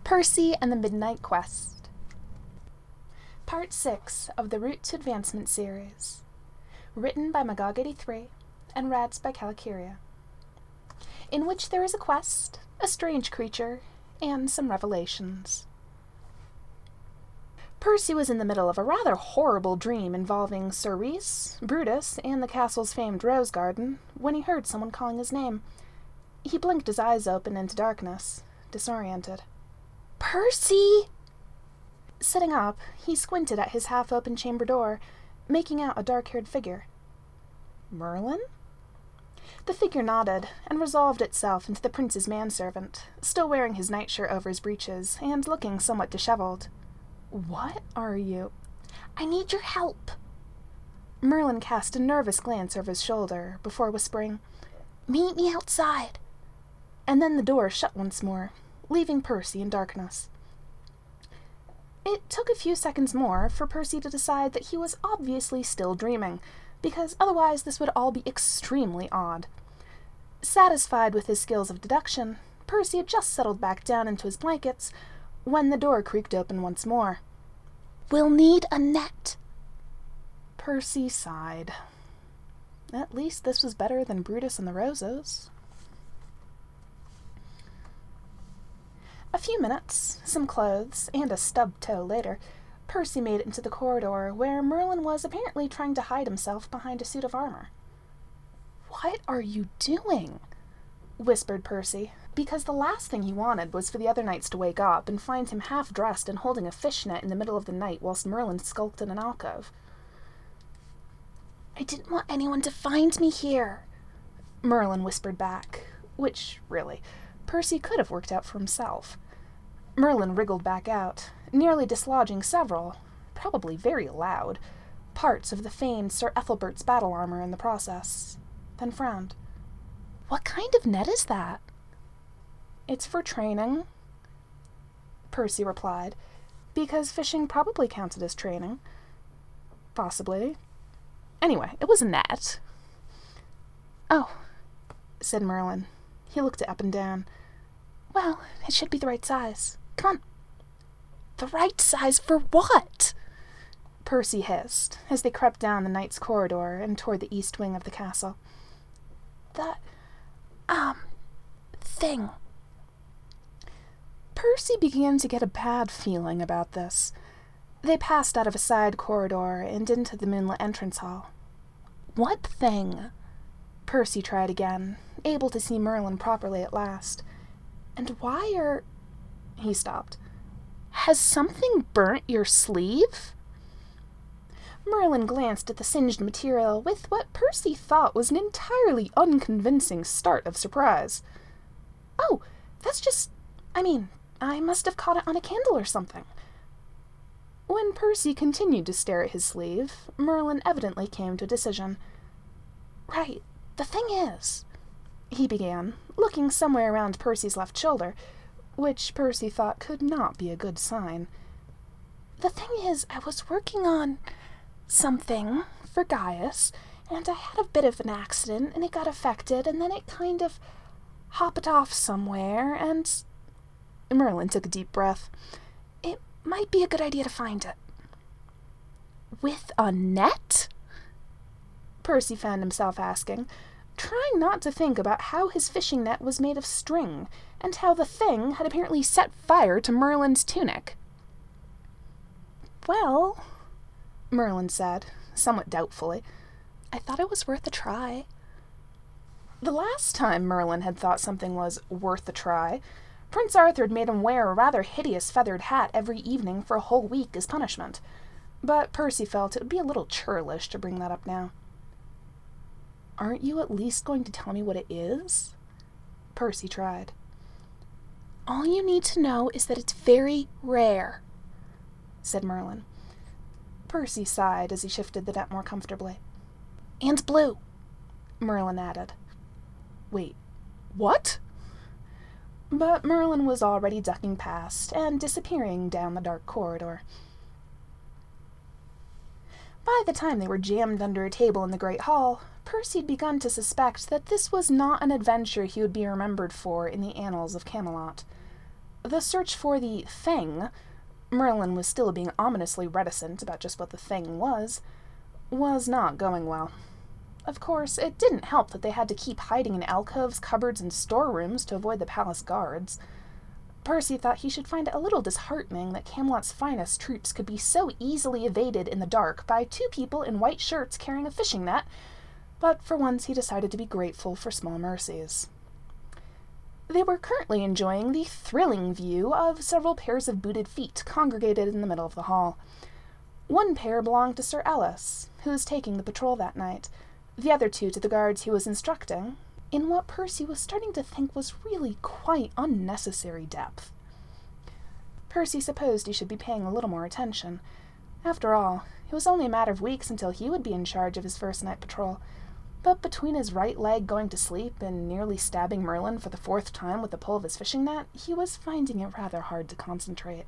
Percy and the Midnight Quest. Part 6 of the Route to Advancement series. Written by Magog83 and read by Calicuria. In which there is a quest, a strange creature, and some revelations. Percy was in the middle of a rather horrible dream involving Sir Reese, Brutus, and the castle's famed rose garden when he heard someone calling his name. He blinked his eyes open into darkness, disoriented. "Percy!" Sitting up, he squinted at his half-open chamber door, making out a dark-haired figure. Merlin? The figure nodded, and resolved itself into the prince's manservant, still wearing his nightshirt over his breeches, and looking somewhat disheveled. "What are you—" "I need your help." Merlin cast a nervous glance over his shoulder, before whispering, "Meet me outside." And then the door shut once more, leaving Percy in darkness. It took a few seconds more for Percy to decide that he was obviously still dreaming, because otherwise this would all be extremely odd. Satisfied with his skills of deduction, Percy had just settled back down into his blankets when the door creaked open once more. "We'll need a net." Percy sighed. At least this was better than Brutus and the Roses. A few minutes, some clothes, and a stubbed toe later, Percy made it into the corridor where Merlin was apparently trying to hide himself behind a suit of armor. "What are you doing?" whispered Percy, because the last thing he wanted was for the other knights to wake up and find him half-dressed and holding a fishnet in the middle of the night whilst Merlin skulked in an alcove. "I didn't want anyone to find me here," Merlin whispered back, which, really, Percy could have worked out for himself. Merlin wriggled back out, nearly dislodging several, probably very loud, parts of the famed Sir Ethelbert's battle armor in the process, then frowned. "What kind of net is that?" "It's for training," Percy replied, because fishing probably counted as training. Possibly. Anyway, it was a net. "Oh," said Merlin. He looked it up and down. "Well, it should be the right size. Come on." "The right size for what?" Percy hissed, as they crept down the knight's corridor and toward the east wing of the castle. "The, thing." Percy began to get a bad feeling about this. They passed out of a side corridor and into the moonlit entrance hall. "What thing?" Percy tried again, able to see Merlin properly at last. "And why are—" He stopped. "Has something burnt your sleeve?" Merlin glanced at the singed material with what Percy thought was an entirely unconvincing start of surprise. "Oh, that's just— I must have caught it on a candle or something." When Percy continued to stare at his sleeve, Merlin evidently came to a decision. "Right, the thing is," he began, looking somewhere around Percy's left shoulder, which Percy thought could not be a good sign. "The thing is, I was working on something for Gaius, and I had a bit of an accident, and it got affected, and then it kind of hopped off somewhere, and—" Merlin took a deep breath. "It might be a good idea to find it." "With a net?" Percy found himself asking, trying not to think about how his fishing net was made of string, and how the thing had apparently set fire to Merlin's tunic. "Well," Merlin said, somewhat doubtfully, "I thought it was worth a try." The last time Merlin had thought something was worth a try, Prince Arthur had made him wear a rather hideous feathered hat every evening for a whole week as punishment, but Percy felt it would be a little churlish to bring that up now. "Aren't you at least going to tell me what it is?" Percy tried. "All you need to know is that it's very rare," said Merlin. Percy sighed as he shifted the net more comfortably. "And blue," Merlin added. "Wait, what?" But Merlin was already ducking past and disappearing down the dark corridor. By the time they were jammed under a table in the great hall, Percy had begun to suspect that this was not an adventure he would be remembered for in the annals of Camelot. The search for the thing, Merlin was still being ominously reticent about just what the thing was not going well. Of course, it didn't help that they had to keep hiding in alcoves, cupboards, and storerooms to avoid the palace guards. Percy thought he should find it a little disheartening that Camelot's finest troops could be so easily evaded in the dark by two people in white shirts carrying a fishing net, but for once he decided to be grateful for small mercies. They were currently enjoying the thrilling view of several pairs of booted feet congregated in the middle of the hall. One pair belonged to Sir Ellis, who was taking the patrol that night, the other two to the guards he was instructing, in what Percy was starting to think was really quite unnecessary depth. Percy supposed he should be paying a little more attention. After all, it was only a matter of weeks until he would be in charge of his first night patrol, but between his right leg going to sleep and nearly stabbing Merlin for the 4th time with the pull of his fishing net, he was finding it rather hard to concentrate.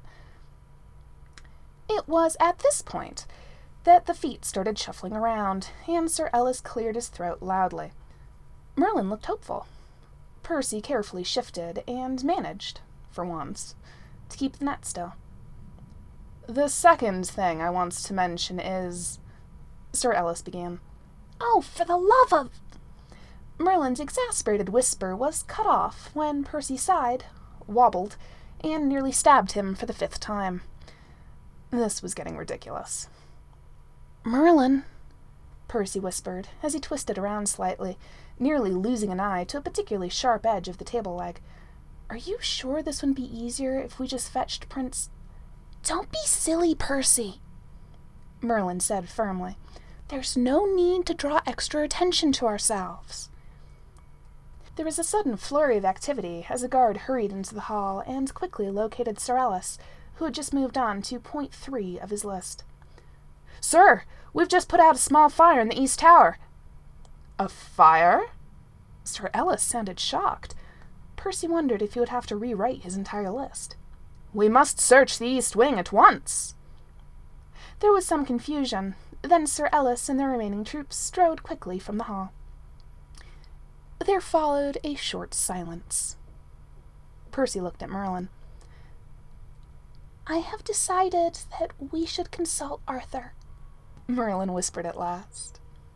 It was at this point that the feet started shuffling around, and Sir Ellis cleared his throat loudly. Merlin looked hopeful. Percy carefully shifted and managed, for once, to keep the net still. "The second thing I want to mention is—" Sir Ellis began. "Oh, for the love of—" Merlin's exasperated whisper was cut off when Percy sighed, wobbled, and nearly stabbed him for the 5th time. This was getting ridiculous. "Merlin," Percy whispered as he twisted around slightly, nearly losing an eye to a particularly sharp edge of the table leg. "Are you sure this would be easier if we just fetched Prince—" "Don't be silly, Percy," Merlin said firmly. "There's no need to draw extra attention to ourselves." There was a sudden flurry of activity as a guard hurried into the hall and quickly located Sir Ellis, who had just moved on to point 3 of his list. "Sir, we've just put out a small fire in the East Tower." "A fire?" Sir Ellis sounded shocked. Percy wondered if he would have to rewrite his entire list. "We must search the East Wing at once." There was some confusion. Then Sir Ellis and the remaining troops strode quickly from the hall. There followed a short silence. Percy looked at Merlin. "I have decided that we should consult Arthur," Merlin whispered at last.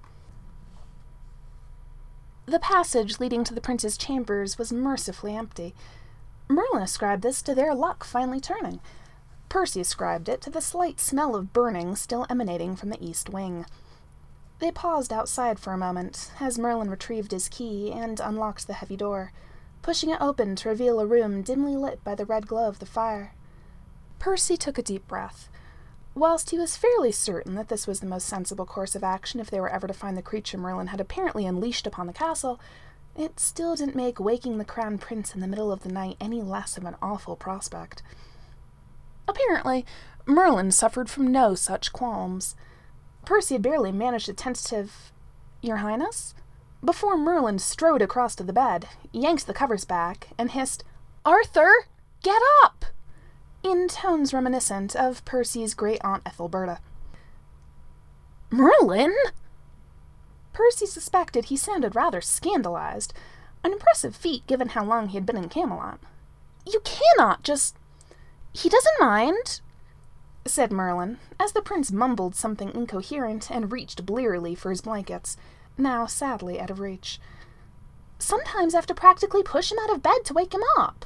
The passage leading to the prince's chambers was mercifully empty. Merlin ascribed this to their luck finally turning. Percy ascribed it to the slight smell of burning still emanating from the east wing. They paused outside for a moment, as Merlin retrieved his key and unlocked the heavy door, pushing it open to reveal a room dimly lit by the red glow of the fire. Percy took a deep breath. Whilst he was fairly certain that this was the most sensible course of action if they were ever to find the creature Merlin had apparently unleashed upon the castle, it still didn't make waking the crown prince in the middle of the night any less of an awful prospect. Apparently, Merlin suffered from no such qualms. Percy had barely managed a tentative, "Your Highness?" before Merlin strode across to the bed, yanked the covers back, and hissed, "Arthur, get up!" in tones reminiscent of Percy's great-aunt Ethelberta. "Merlin?" Percy suspected he sounded rather scandalized, an impressive feat given how long he had been in Camelot. "You cannot just—" "He doesn't mind," said Merlin, as the prince mumbled something incoherent and reached blearily for his blankets, now sadly out of reach. "Sometimes I have to practically push him out of bed to wake him up."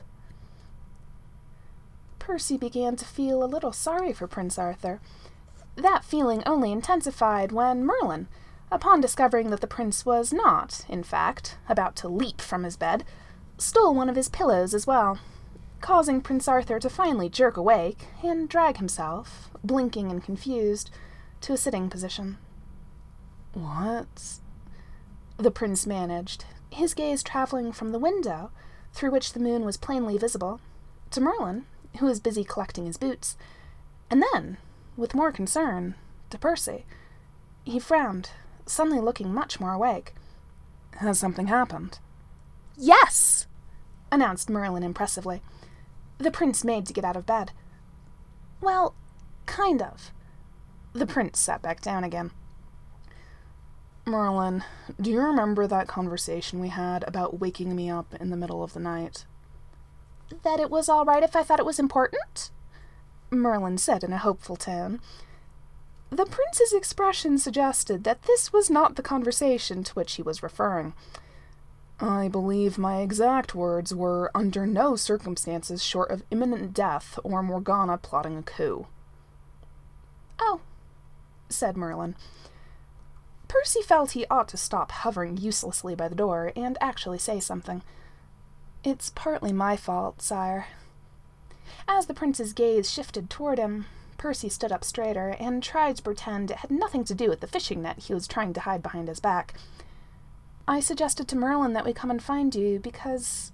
Percy began to feel a little sorry for Prince Arthur. That feeling only intensified when Merlin, upon discovering that the prince was not, in fact, about to leap from his bed, stole one of his pillows as well, causing Prince Arthur to finally jerk awake and drag himself, blinking and confused, to a sitting position. "What?" the prince managed, his gaze traveling from the window, through which the moon was plainly visible, to Merlin, who was busy collecting his boots, and then, with more concern, to Percy. He frowned, suddenly looking much more awake. "Has something happened?" "Yes!" announced Merlin impressively. The prince made to get out of bed. "Well, kind of." The prince sat back down again. "Merlin, do you remember that conversation we had about waking me up in the middle of the night?" That it was all right if I thought it was important? Merlin said in a hopeful tone. The prince's expression suggested that this was not the conversation to which he was referring. I believe my exact words were, under no circumstances short of imminent death or Morgana plotting a coup. Oh, said Merlin. Percy felt he ought to stop hovering uselessly by the door and actually say something. It's partly my fault, sire. As the prince's gaze shifted toward him, Percy stood up straighter and tried to pretend it had nothing to do with the fishing net he was trying to hide behind his back. I suggested to Merlin that we come and find you because...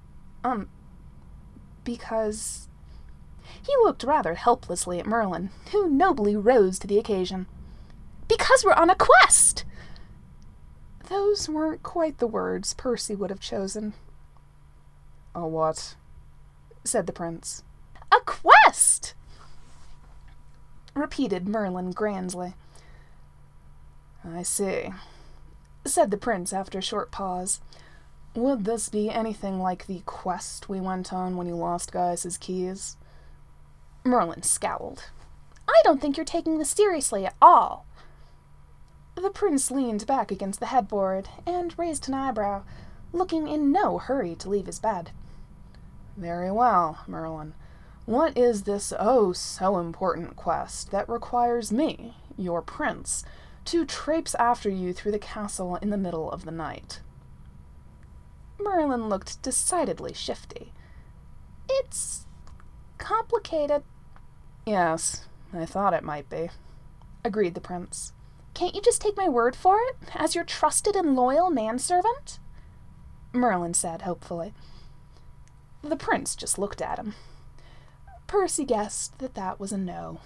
because... He looked rather helplessly at Merlin, who nobly rose to the occasion. Because we're on a quest! Those weren't quite the words Percy would have chosen. A what? Said the prince. A quest! Repeated Merlin grandly. I see, said the prince after a short pause. Would this be anything like the quest we went on when you lost Gaius's keys? Merlin scowled. I don't think you're taking this seriously at all. The prince leaned back against the headboard and raised an eyebrow, looking in no hurry to leave his bed. Very well, Merlin. What is this oh-so-important quest that requires me, your prince, to traipse after you through the castle in the middle of the night? Merlin looked decidedly shifty. It's complicated. Yes, I thought it might be, agreed the prince. Can't you just take my word for it, as your trusted and loyal manservant? Merlin said hopefully. The prince just looked at him. Percy guessed that that was a no.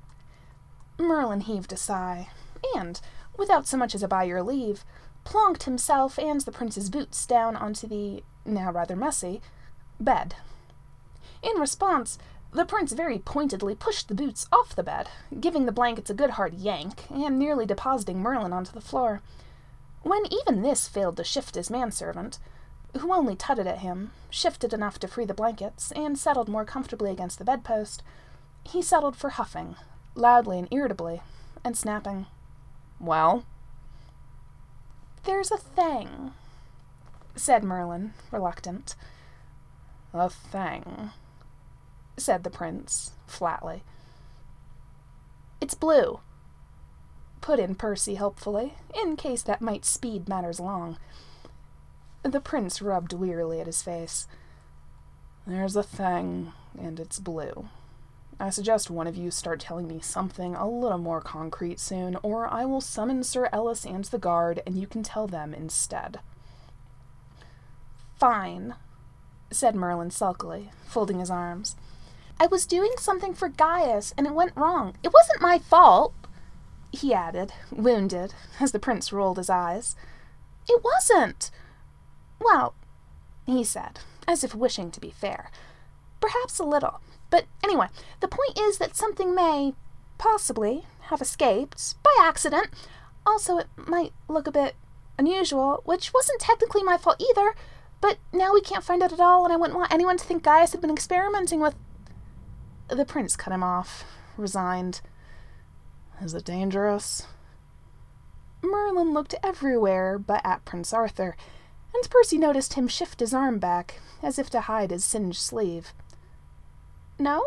Merlin heaved a sigh, and, without so much as a by your leave, plonked himself and the prince's boots down onto the, now rather messy, bed. In response, the prince very pointedly pushed the boots off the bed, giving the blankets a good hard yank, and nearly depositing Merlin onto the floor. When even this failed to shift his manservant, who only tutted at him, shifted enough to free the blankets, and settled more comfortably against the bedpost, he settled for huffing, loudly and irritably, and snapping. Well? There's a thing, said Merlin, reluctant. A thing, said the prince, flatly. It's blue, put in Percy helpfully, in case that might speed matters along. The prince rubbed wearily at his face. There's a thing, and it's blue. I suggest one of you start telling me something a little more concrete soon, or I will summon Sir Ellis and the guard, and you can tell them instead. Fine, said Merlin sulkily, folding his arms. I was doing something for Gaius, and it went wrong. It wasn't my fault, he added, wounded, as the prince rolled his eyes. It wasn't. Well, he said, as if wishing to be fair. Perhaps a little. But anyway, the point is that something may, possibly, have escaped, by accident. Also, it might look a bit unusual, which wasn't technically my fault either, but now we can't find it at all, and I wouldn't want anyone to think Gaius had been experimenting with... The prince cut him off, resigned. Is it dangerous? Merlin looked everywhere but at Prince Arthur, and Percy noticed him shift his arm back, as if to hide his singed sleeve. No?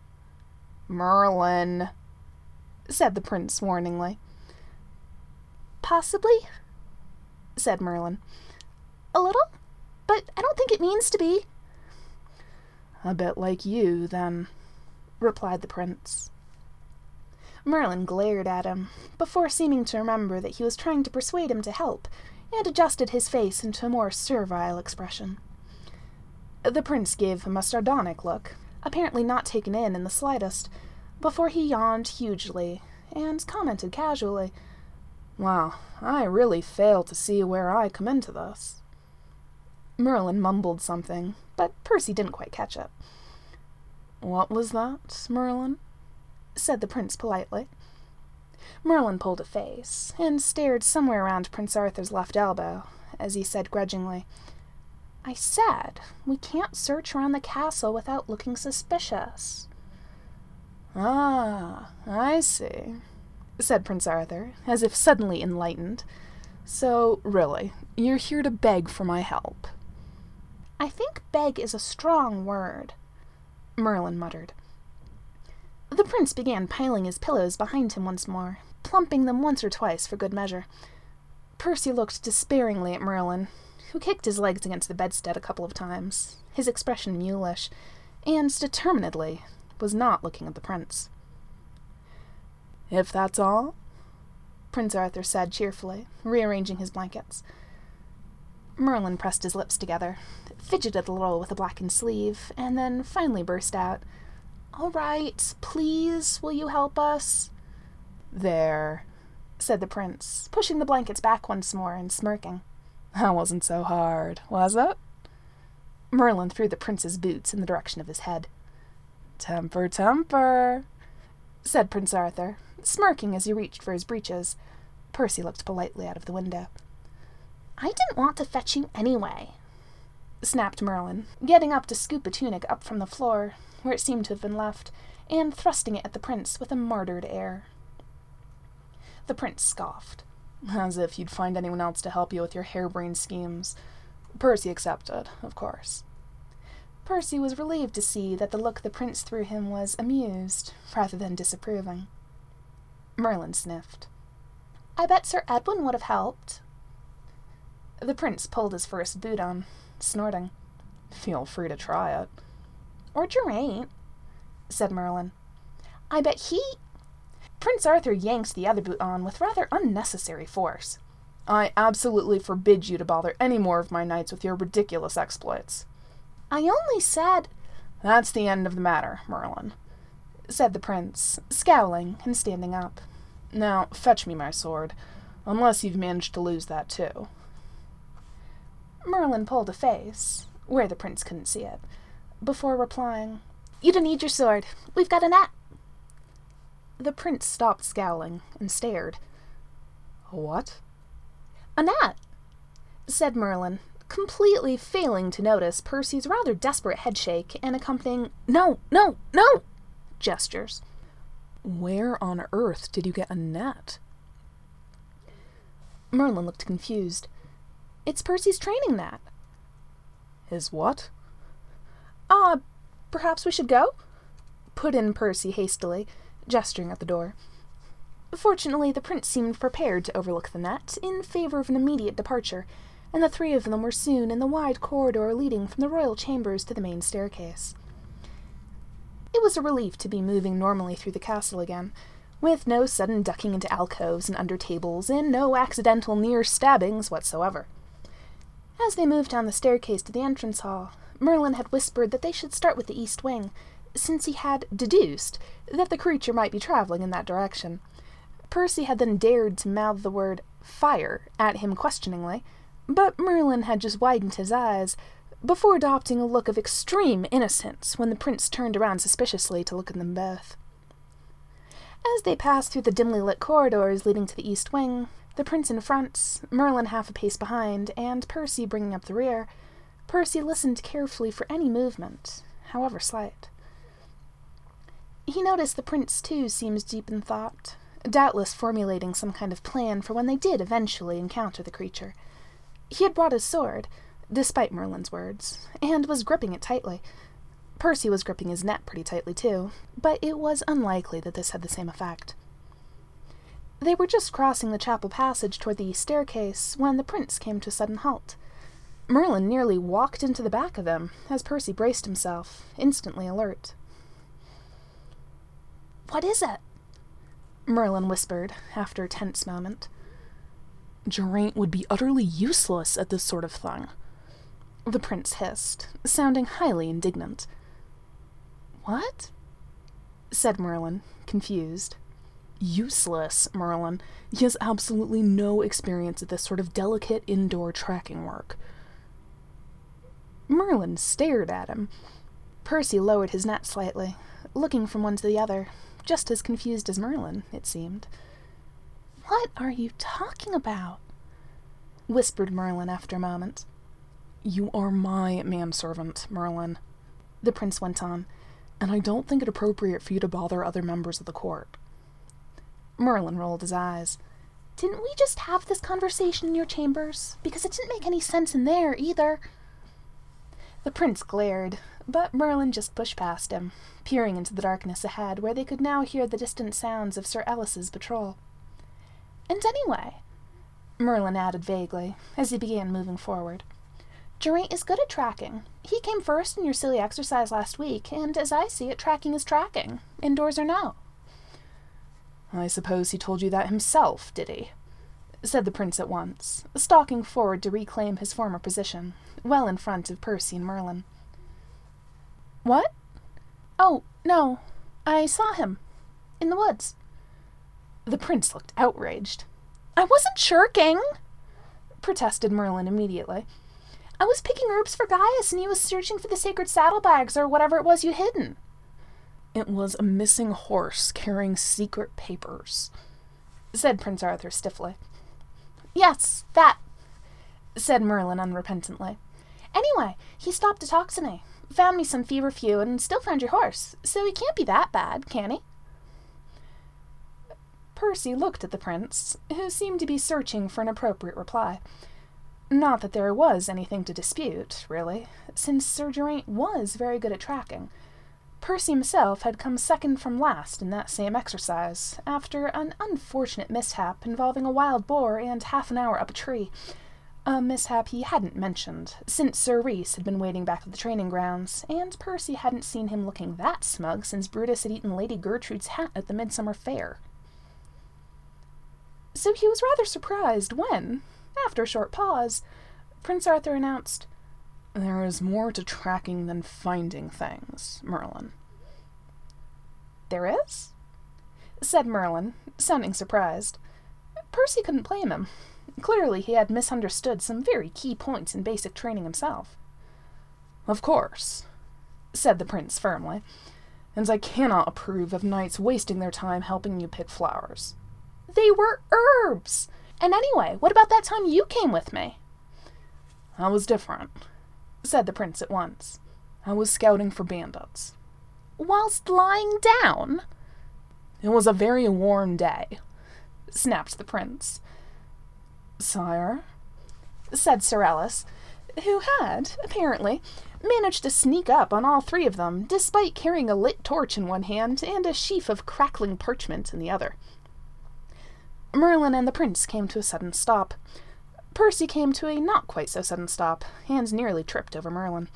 Merlin, said the prince warningly. Possibly, said Merlin. A little, but I don't think it means to be. A bit like you, then, replied the prince. Merlin glared at him, before seeming to remember that he was trying to persuade him to help, and adjusted his face into a more servile expression. The prince gave him a sardonic look, apparently not taken in the slightest, before he yawned hugely, and commented casually, Well, I really fail to see where I come into this. Merlin mumbled something, but Percy didn't quite catch it. What was that, Merlin? Said the prince politely. Merlin pulled a face, and stared somewhere around Prince Arthur's left elbow, as he said grudgingly, I said we can't search around the castle without looking suspicious. Ah, I see, said Prince Arthur, as if suddenly enlightened. So, really, you're here to beg for my help. I think beg is a strong word, Merlin muttered. The prince began piling his pillows behind him once more, plumping them once or twice for good measure. Percy looked despairingly at Merlin, who kicked his legs against the bedstead a couple of times, his expression mulish, and determinedly was not looking at the prince. If that's all, Prince Arthur said cheerfully, rearranging his blankets. Merlin pressed his lips together, fidgeted a little with a blackened sleeve, and then finally burst out, "All right, please, will you help us?" "There," said the prince, pushing the blankets back once more and smirking. "That wasn't so hard, was it?" Merlin threw the prince's boots in the direction of his head. "Temper, temper," said Prince Arthur, smirking as he reached for his breeches. Percy looked politely out of the window. "I didn't want to fetch you anyway," snapped Merlin, getting up to scoop a tunic up from the floor, where it seemed to have been left, and thrusting it at the prince with a martyred air. The prince scoffed. "As if you'd find anyone else to help you with your harebrained schemes. Percy accepted, of course." Percy was relieved to see that the look the prince threw him was amused, rather than disapproving. Merlin sniffed. "I bet Sir Edwin would have helped." The prince pulled his first boot on, snorting. "Feel free to try it." "Or Geraint," said Merlin. "I bet he—" Prince Arthur yanked the other boot on with rather unnecessary force. "I absolutely forbid you to bother any more of my knights with your ridiculous exploits." "I only said—" "That's the end of the matter, Merlin," said the prince, scowling and standing up. "Now fetch me my sword, unless you've managed to lose that too." Merlin pulled a face, where the prince couldn't see it, before replying, "You don't need your sword. We've got a net." The prince stopped scowling and stared. "What?" "A net," said Merlin, completely failing to notice Percy's rather desperate headshake and accompanying "No, no, no" gestures. "Where on earth did you get a net?" Merlin looked confused. "It's Percy's training net." "His what?" Perhaps we should go?" put in Percy hastily, gesturing at the door. Fortunately, the prince seemed prepared to overlook the net in favor of an immediate departure, and the three of them were soon in the wide corridor leading from the royal chambers to the main staircase. It was a relief to be moving normally through the castle again, with no sudden ducking into alcoves and under tables, and no accidental near stabbings whatsoever. As they moved down the staircase to the entrance hall, Merlin had whispered that they should start with the east wing, since he had deduced that the creature might be traveling in that direction. Percy had then dared to mouth the word "fire" at him questioningly, but Merlin had just widened his eyes, before adopting a look of extreme innocence when the prince turned around suspiciously to look at them both. As they passed through the dimly lit corridors leading to the east wing, the prince in front, Merlin half a pace behind, and Percy bringing up the rear, Percy listened carefully for any movement, however slight. He noticed the prince, too, seemed deep in thought, doubtless formulating some kind of plan for when they did eventually encounter the creature. He had brought his sword, despite Merlin's words, and was gripping it tightly. Percy was gripping his net pretty tightly, too, but it was unlikely that this had the same effect. They were just crossing the chapel passage toward the east staircase when the prince came to a sudden halt. Merlin nearly walked into the back of him as Percy braced himself, instantly alert. "What is it?" Merlin whispered, after a tense moment. "Geraint would be utterly useless at this sort of thing," the prince hissed, sounding highly indignant. "What?" said Merlin, confused. "Useless, Merlin. He has absolutely no experience at this sort of delicate indoor tracking work." Merlin stared at him. Percy lowered his net slightly, looking from one to the other, just as confused as Merlin, it seemed. "What are you talking about?" whispered Merlin after a moment. You are my manservant, Merlin, the prince went on, and I don't think it appropriate for you to bother other members of the court. Merlin rolled his eyes. Didn't we just have this conversation in your chambers? Because it didn't make any sense in there, either. The prince glared, but Merlin just pushed past him, peering into the darkness ahead where they could now hear the distant sounds of Sir Ellis's patrol. And anyway, Merlin added vaguely, as he began moving forward, Geraint is good at tracking. He came first in your silly exercise last week, and as I see it, tracking is tracking, indoors or no. I suppose he told you that himself, did he? Said the prince at once, stalking forward to reclaim his former position, well in front of Percy and Merlin. What? Oh, no. I saw him. In the woods. The prince looked outraged. I wasn't shirking, protested Merlin immediately. I was picking herbs for Gaius, and he was searching for the sacred saddlebags or whatever it was you'd hidden. It was a missing horse carrying secret papers, said Prince Arthur stiffly. Yes, that, said Merlin unrepentantly. Anyway, he stopped to talk to me, found me some feverfew, and still found your horse, so he can't be that bad, can he? Percy looked at the prince, who seemed to be searching for an appropriate reply. Not that there was anything to dispute, really, since Sir Geraint was very good at tracking. Percy himself had come second from last in that same exercise, after an unfortunate mishap involving a wild boar and half an hour up a tree, a mishap he hadn't mentioned, since Sir Rhys had been waiting back at the training grounds, and Percy hadn't seen him looking that smug since Brutus had eaten Lady Gertrude's hat at the Midsummer Fair. So he was rather surprised when, after a short pause, Prince Arthur announced, There is more to tracking than finding things, Merlin. There is? Said Merlin, sounding surprised. Percy couldn't blame him. Clearly he had misunderstood some very key points in basic training himself. Of course, said the prince firmly, and I cannot approve of knights wasting their time helping you pick flowers. They were herbs! And anyway, what about that time you came with me? That was different, said the prince at once. I was scouting for bandits. Whilst lying down? It was a very warm day, snapped the prince. Sire, said Sir Ellis, who had, apparently, managed to sneak up on all three of them, despite carrying a lit torch in one hand and a sheaf of crackling parchment in the other. Merlin and the prince came to a sudden stop. Percy came to a not-quite-so-sudden stop, and nearly tripped over Merlin.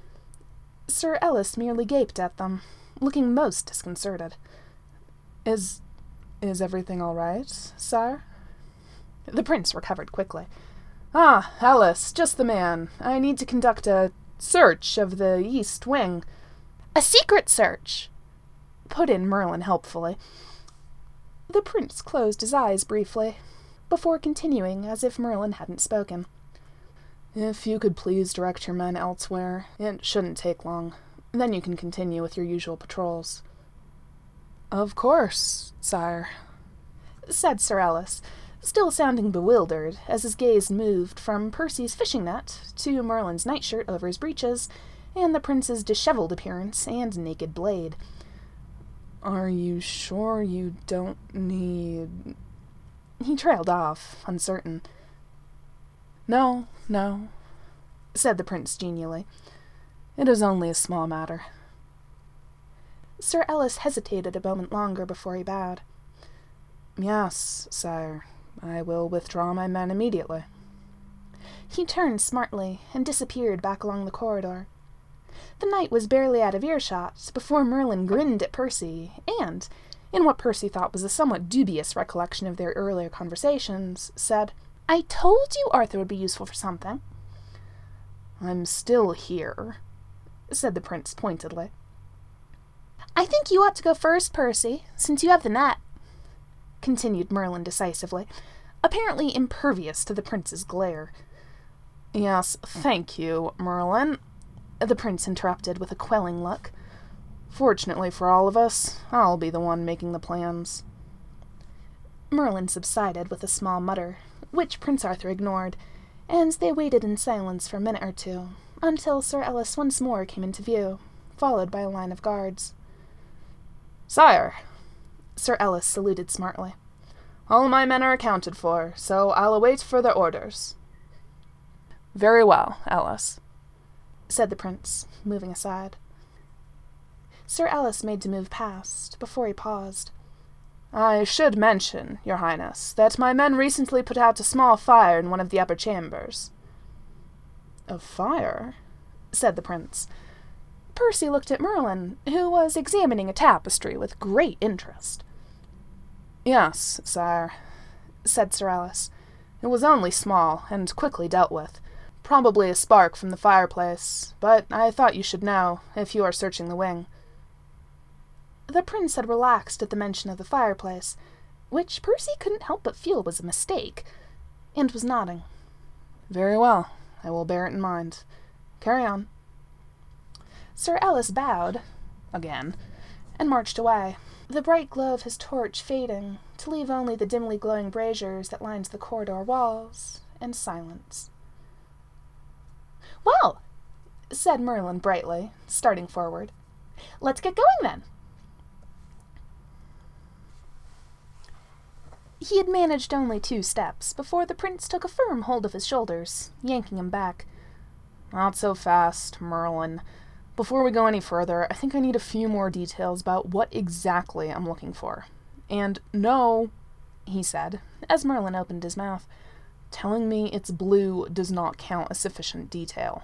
Sir Ellis merely gaped at them, looking most disconcerted. Is everything all right, sire? The prince recovered quickly. Ah, Ellis, just the man. I need to conduct a search of the east wing. A secret search, put in Merlin helpfully. The prince closed his eyes briefly, before continuing as if Merlin hadn't spoken. If you could please direct your men elsewhere, it shouldn't take long. Then you can continue with your usual patrols. Of course, sire, said Sir Ellis, still sounding bewildered as his gaze moved from Percy's fishing net to Merlin's nightshirt over his breeches, and the prince's dishevelled appearance and naked blade. Are you sure you don't need... He trailed off, uncertain. No, said the prince genially. It is only a small matter. Sir Ellis hesitated a moment longer before he bowed. Yes, sire, I will withdraw my men immediately. He turned smartly and disappeared back along the corridor. The knight was barely out of earshot before Merlin grinned at Percy and, in what Percy thought was a somewhat dubious recollection of their earlier conversations, said, I told you Arthur would be useful for something. I'm still here, said the prince pointedly. I think you ought to go first, Percy, since you have the net, continued Merlin decisively, apparently impervious to the prince's glare. Yes, thank you, Merlin, the prince interrupted with a quelling look. Fortunately for all of us, I'll be the one making the plans. Merlin subsided with a small mutter, which Prince Arthur ignored, and they waited in silence for a minute or two, until Sir Ellis once more came into view, followed by a line of guards. "Sire," Sir Ellis saluted smartly. "All my men are accounted for, so I'll await further orders." "Very well, Ellis," said the prince, moving aside. Sir Ellis made to move past, before he paused. "I should mention, Your Highness, that my men recently put out a small fire in one of the upper chambers." "A fire?" said the prince. Percy looked at Merlin, who was examining a tapestry with great interest. "Yes, sire," said Sir Ellis. "It was only small, and quickly dealt with. Probably a spark from the fireplace, but I thought you should know, if you are searching the wing." The prince had relaxed at the mention of the fireplace, which Percy couldn't help but feel was a mistake, and was nodding. "Very well, I will bear it in mind. Carry on." Sir Ellis bowed, again, and marched away, the bright glow of his torch fading, to leave only the dimly glowing braziers that lined the corridor walls, and silence. "Well," said Merlin brightly, starting forward, "let's get going then." He had managed only 2 steps before the prince took a firm hold of his shoulders, yanking him back. "Not so fast, Merlin. Before we go any further, I think I need a few more details about what exactly I'm looking for. And no," he said, as Merlin opened his mouth, "telling me it's blue does not count as sufficient detail."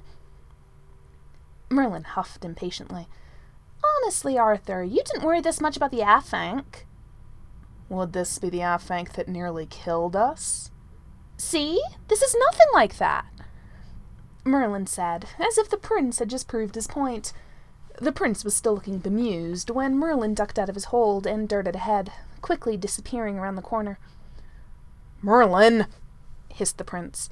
Merlin huffed impatiently. "Honestly, Arthur, you didn't worry this much about the Afanc." "Would this be the Afanc that nearly killed us?" "See? This is nothing like that," Merlin said, as if the prince had just proved his point. The prince was still looking bemused when Merlin ducked out of his hold and darted ahead, quickly disappearing around the corner. "Merlin!" hissed the prince.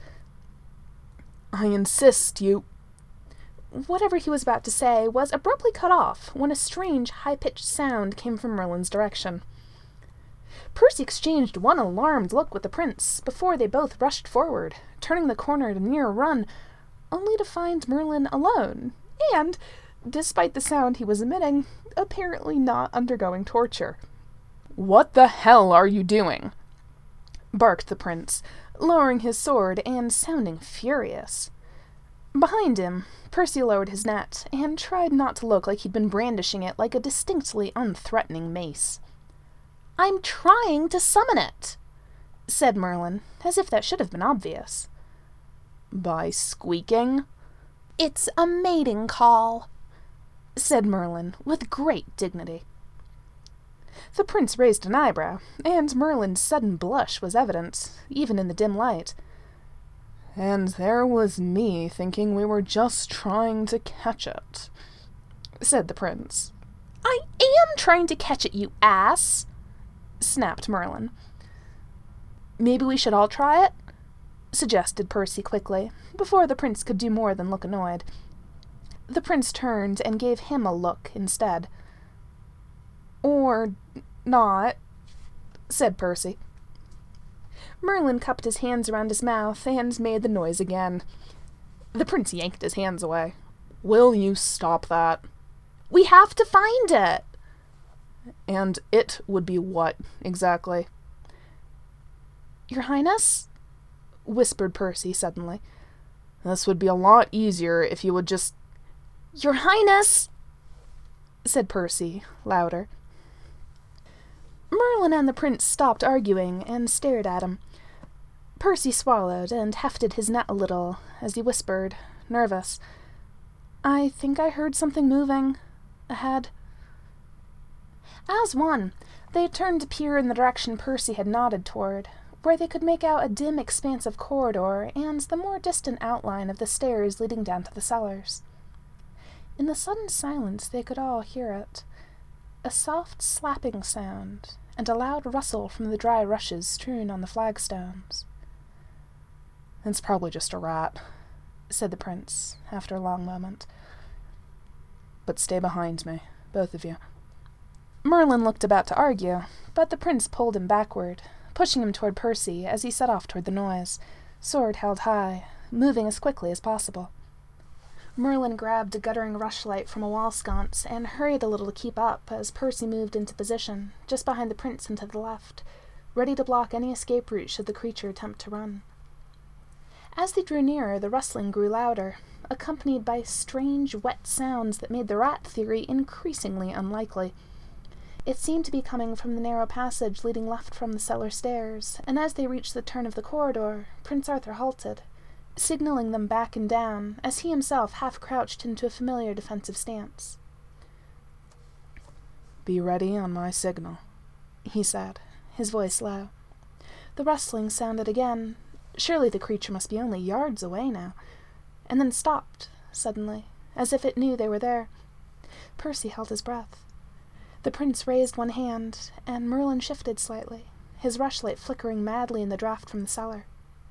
"I insist you—" Whatever he was about to say was abruptly cut off when a strange, high-pitched sound came from Merlin's direction. Percy exchanged one alarmed look with the prince before they both rushed forward, turning the corner at a near run, only to find Merlin alone, and, despite the sound he was emitting, apparently not undergoing torture. "What the hell are you doing?" barked the prince, lowering his sword and sounding furious. Behind him, Percy lowered his net and tried not to look like he'd been brandishing it like a distinctly unthreatening mace. "I'm trying to summon it," said Merlin, as if that should have been obvious. "By squeaking?" "It's a mating call," said Merlin with great dignity. The prince raised an eyebrow, and Merlin's sudden blush was evident, even in the dim light. "And there was me thinking we were just trying to catch it," said the prince. "I am trying to catch it, you ass!" snapped Merlin. "Maybe we should all try it?" suggested Percy quickly, before the prince could do more than look annoyed. The prince turned and gave him a look instead. "Or not," said Percy. Merlin cupped his hands around his mouth and made the noise again. The prince yanked his hands away. "Will you stop that?" "We have to find it!" "And it would be what, exactly?" "Your Highness?" whispered Percy suddenly. "This would be a lot easier if you would just—" "Your Highness!" said Percy, louder. Merlin and the prince stopped arguing and stared at him. Percy swallowed and hefted his net a little as he whispered, nervous, "I think I heard something moving ahead." As one, they turned to peer in the direction Percy had nodded toward, where they could make out a dim expanse of corridor and the more distant outline of the stairs leading down to the cellars. In the sudden silence they could all hear it, a soft slapping sound and a loud rustle from the dry rushes strewn on the flagstones. "It's probably just a rat," said the prince, after a long moment. "But stay behind me, both of you." Merlin looked about to argue, but the prince pulled him backward, pushing him toward Percy as he set off toward the noise, sword held high, moving as quickly as possible. Merlin grabbed a guttering rushlight from a wall sconce and hurried a little to keep up as Percy moved into position, just behind the prince and to the left, ready to block any escape route should the creature attempt to run. As they drew nearer, the rustling grew louder, accompanied by strange, wet sounds that made the rat theory increasingly unlikely. It seemed to be coming from the narrow passage leading left from the cellar stairs, and as they reached the turn of the corridor, Prince Arthur halted, signaling them back and down, as he himself half-crouched into a familiar defensive stance. "Be ready on my signal," he said, his voice low. The rustling sounded again. Surely the creature must be only yards away now, and then stopped, suddenly, as if it knew they were there. Percy held his breath. The prince raised one hand, and Merlin shifted slightly, his rushlight flickering madly in the draught from the cellar.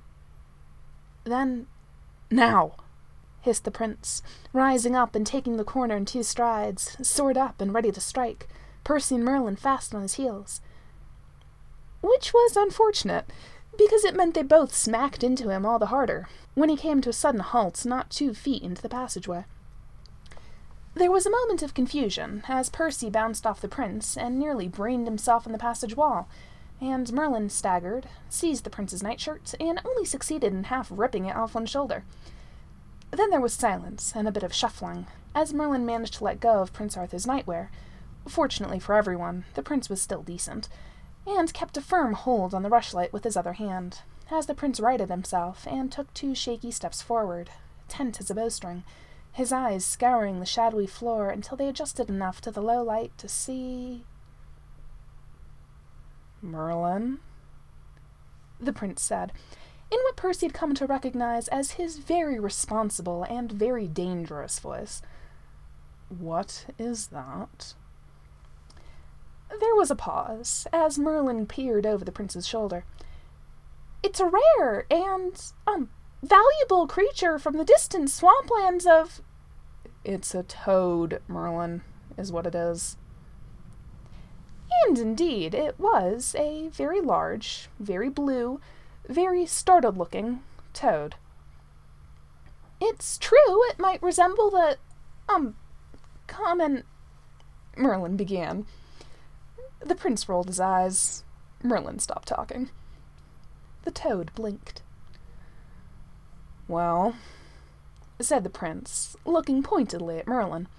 Then, "Now!" hissed the prince, rising up and taking the corner in 2 strides, sword up and ready to strike, Percy and Merlin fast on his heels. Which was unfortunate, because it meant they both smacked into him all the harder, when he came to a sudden halt not 2 feet into the passageway. There was a moment of confusion, as Percy bounced off the prince and nearly brained himself on the passage wall, and Merlin staggered, seized the prince's nightshirt, and only succeeded in half ripping it off one shoulder. Then there was silence and a bit of shuffling, as Merlin managed to let go of Prince Arthur's nightwear. Fortunately for everyone, the prince was still decent, and kept a firm hold on the rushlight with his other hand, as the prince righted himself and took 2 shaky steps forward, tense as a bowstring, his eyes scouring the shadowy floor until they adjusted enough to the low light to see... "Merlin?" the prince said, in what Percy had come to recognize as his very responsible and very dangerous voice. "What is that?" There was a pause, as Merlin peered over the prince's shoulder. "It's a rare and, valuable creature from the distant swamplands of..." "It's a toad, Merlin, is what it is." And indeed, it was a very large, very blue, very startled-looking toad. "It's true, it might resemble the, common..." Merlin began. The prince rolled his eyes. Merlin stopped talking. The toad blinked. "Well," said the prince, looking pointedly at Merlin.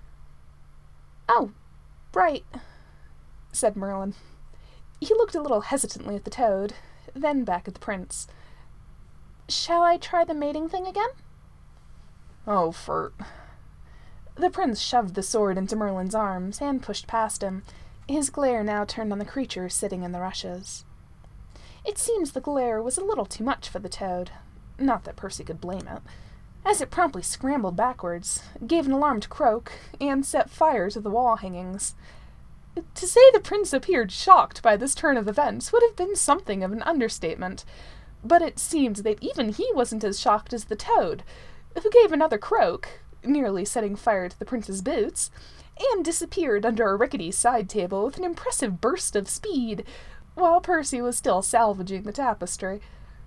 "Oh, right," said Merlin. He looked a little hesitantly at the toad, then back at the prince. "Shall I try the mating thing again?" "Oh, Fert." The prince shoved the sword into Merlin's arms and pushed past him, his glare now turned on the creature sitting in the rushes. It seems the glare was a little too much for the toad, not that Percy could blame it, as it promptly scrambled backwards, gave an alarmed croak, and set fire to the wall hangings. To say the prince appeared shocked by this turn of events would have been something of an understatement, but it seemed that even he wasn't as shocked as the toad, who gave another croak, nearly setting fire to the prince's boots, and disappeared under a rickety side table with an impressive burst of speed, while Percy was still salvaging the tapestry.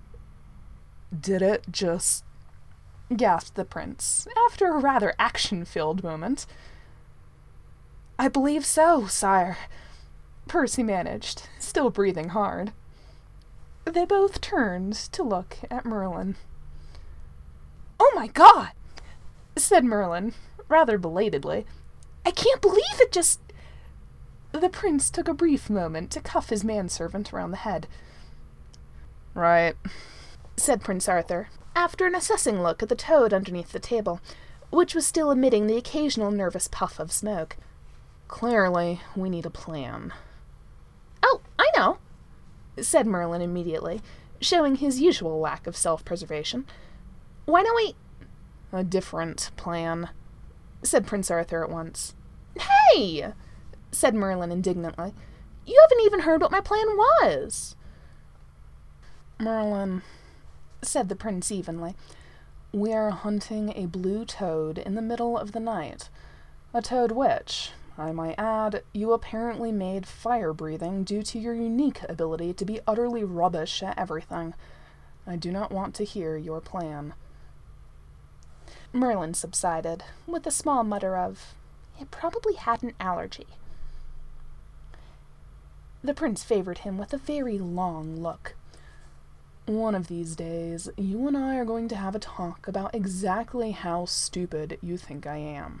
"Did it just..." gasped the prince, after a rather action-filled moment. "I believe so, sire," Percy managed, still breathing hard. They both turned to look at Merlin. "Oh my God!" said Merlin, rather belatedly. "I can't believe it just..." The prince took a brief moment to cuff his manservant around the head. "Right," said Prince Arthur, after an assessing look at the toad underneath the table, which was still emitting the occasional nervous puff of smoke. "Clearly, we need a plan." "Oh, I know," said Merlin immediately, showing his usual lack of self-preservation. "Why don't we..." "A different plan," said Prince Arthur at once. "Hey!" said Merlin indignantly. "You haven't even heard what my plan was." "Merlin," said the prince evenly, "we are hunting a blue toad in the middle of the night. A toad which, I might add, you apparently made fire-breathing due to your unique ability to be utterly rubbish at everything. I do not want to hear your plan." Merlin subsided, with a small mutter of, "It probably had an allergy." The prince favored him with a very long look. "One of these days, you and I are going to have a talk about exactly how stupid you think I am."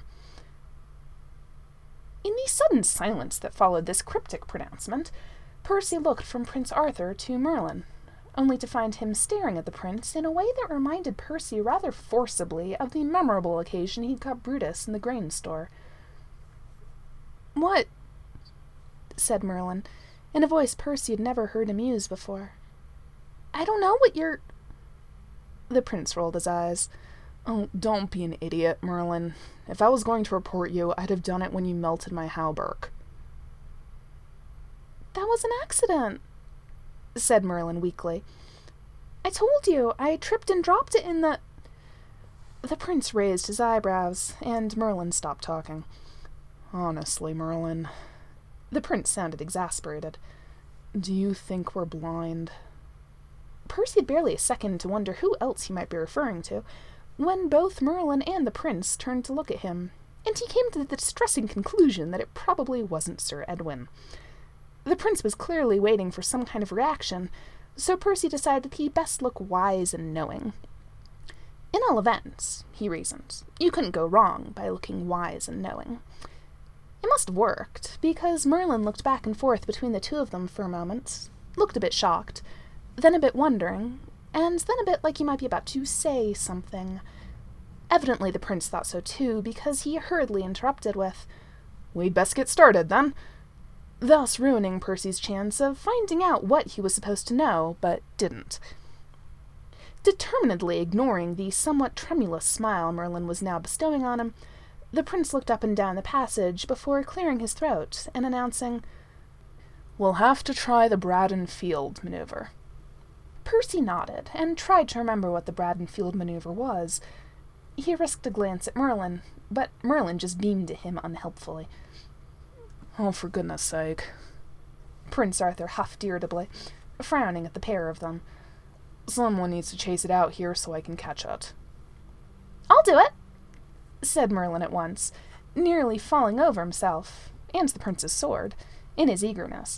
In the sudden silence that followed this cryptic pronouncement, Percy looked from Prince Arthur to Merlin, only to find him staring at the prince in a way that reminded Percy rather forcibly of the memorable occasion he'd caught Brutus in the grain store. "What?" said Merlin, in a voice Percy had never heard him use before. "I don't know what you're—" The prince rolled his eyes. "Oh, don't be an idiot, Merlin. If I was going to report you, I'd have done it when you melted my hauberk." "That was an accident," said Merlin weakly. "I told you, I tripped and dropped it in the—" The prince raised his eyebrows, and Merlin stopped talking. "Honestly, Merlin," the prince sounded exasperated, "do you think we're blind?" Percy had barely a second to wonder who else he might be referring to, when both Merlin and the prince turned to look at him, and he came to the distressing conclusion that it probably wasn't Sir Edwin. The prince was clearly waiting for some kind of reaction, so Percy decided he'd best look wise and knowing. In all events, he reasoned, you couldn't go wrong by looking wise and knowing. It must have worked, because Merlin looked back and forth between the two of them for a moment, looked a bit shocked, then a bit wondering, and then a bit like he might be about to say something. Evidently the prince thought so too, because he hurriedly interrupted with, "We'd best get started, then," thus ruining Percy's chance of finding out what he was supposed to know, but didn't. Determinedly ignoring the somewhat tremulous smile Merlin was now bestowing on him, the prince looked up and down the passage before clearing his throat and announcing, "We'll have to try the Braddon Field maneuver." Percy nodded, and tried to remember what the Braddon Field maneuver was. He risked a glance at Merlin, but Merlin just beamed at him unhelpfully. "Oh, for goodness sake," Prince Arthur huffed irritably, frowning at the pair of them. "Someone needs to chase it out here so I can catch it." "I'll do it," said Merlin at once, nearly falling over himself, and the prince's sword, in his eagerness.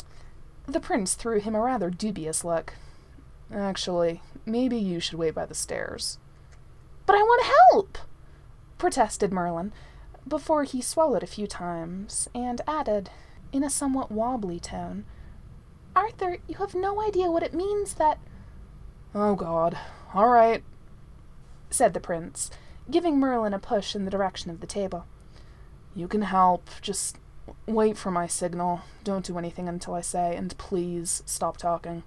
The prince threw him a rather dubious look. "Actually, maybe you should wait by the stairs." "But I want to help!" protested Merlin, before he swallowed a few times, and added, in a somewhat wobbly tone, "Arthur, you have no idea what it means that—" "Oh, God. All right," said the prince, giving Merlin a push in the direction of the table. "You can help. Just wait for my signal. Don't do anything until I say, and please stop talking."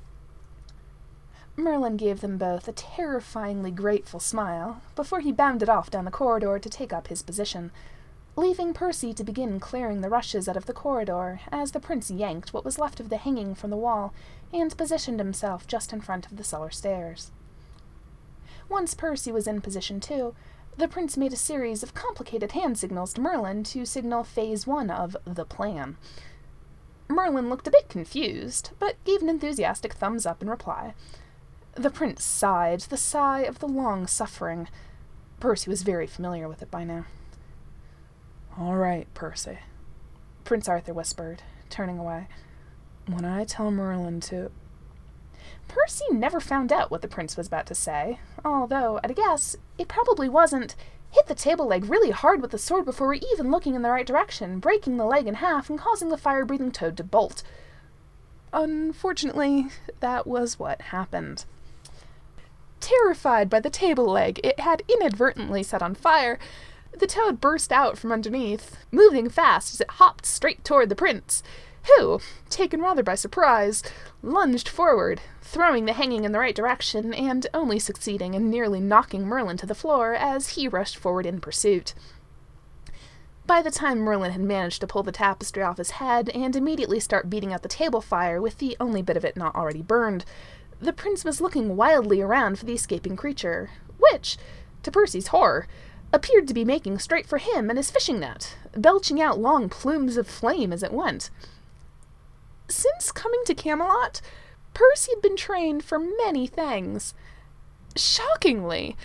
Merlin gave them both a terrifyingly grateful smile before he bounded off down the corridor to take up his position, leaving Percy to begin clearing the rushes out of the corridor as the prince yanked what was left of the hanging from the wall and positioned himself just in front of the cellar stairs. Once Percy was in position too, the prince made a series of complicated hand signals to Merlin to signal Phase 1 of the plan. Merlin looked a bit confused, but gave an enthusiastic thumbs up in reply. The prince sighed, the sigh of the long-suffering. Percy was very familiar with it by now. "All right, Percy," Prince Arthur whispered, turning away. "When I tell Merlin to—" Percy never found out what the prince was about to say, although, at a guess, it probably wasn't, "Hit the table leg really hard with the sword before we're even looking in the right direction, breaking the leg in half and causing the fire-breathing toad to bolt." Unfortunately, that was what happened. Terrified by the table leg it had inadvertently set on fire, the toad burst out from underneath, moving fast as it hopped straight toward the prince, who, taken rather by surprise, lunged forward, throwing the hanging in the right direction and only succeeding in nearly knocking Merlin to the floor as he rushed forward in pursuit. By the time Merlin had managed to pull the tapestry off his head and immediately start beating out the table fire with the only bit of it not already burned, the prince was looking wildly around for the escaping creature, which, to Percy's horror, appeared to be making straight for him and his fishing net, belching out long plumes of flame as it went. Since coming to Camelot, Percy had been trained for many things. Shockingly,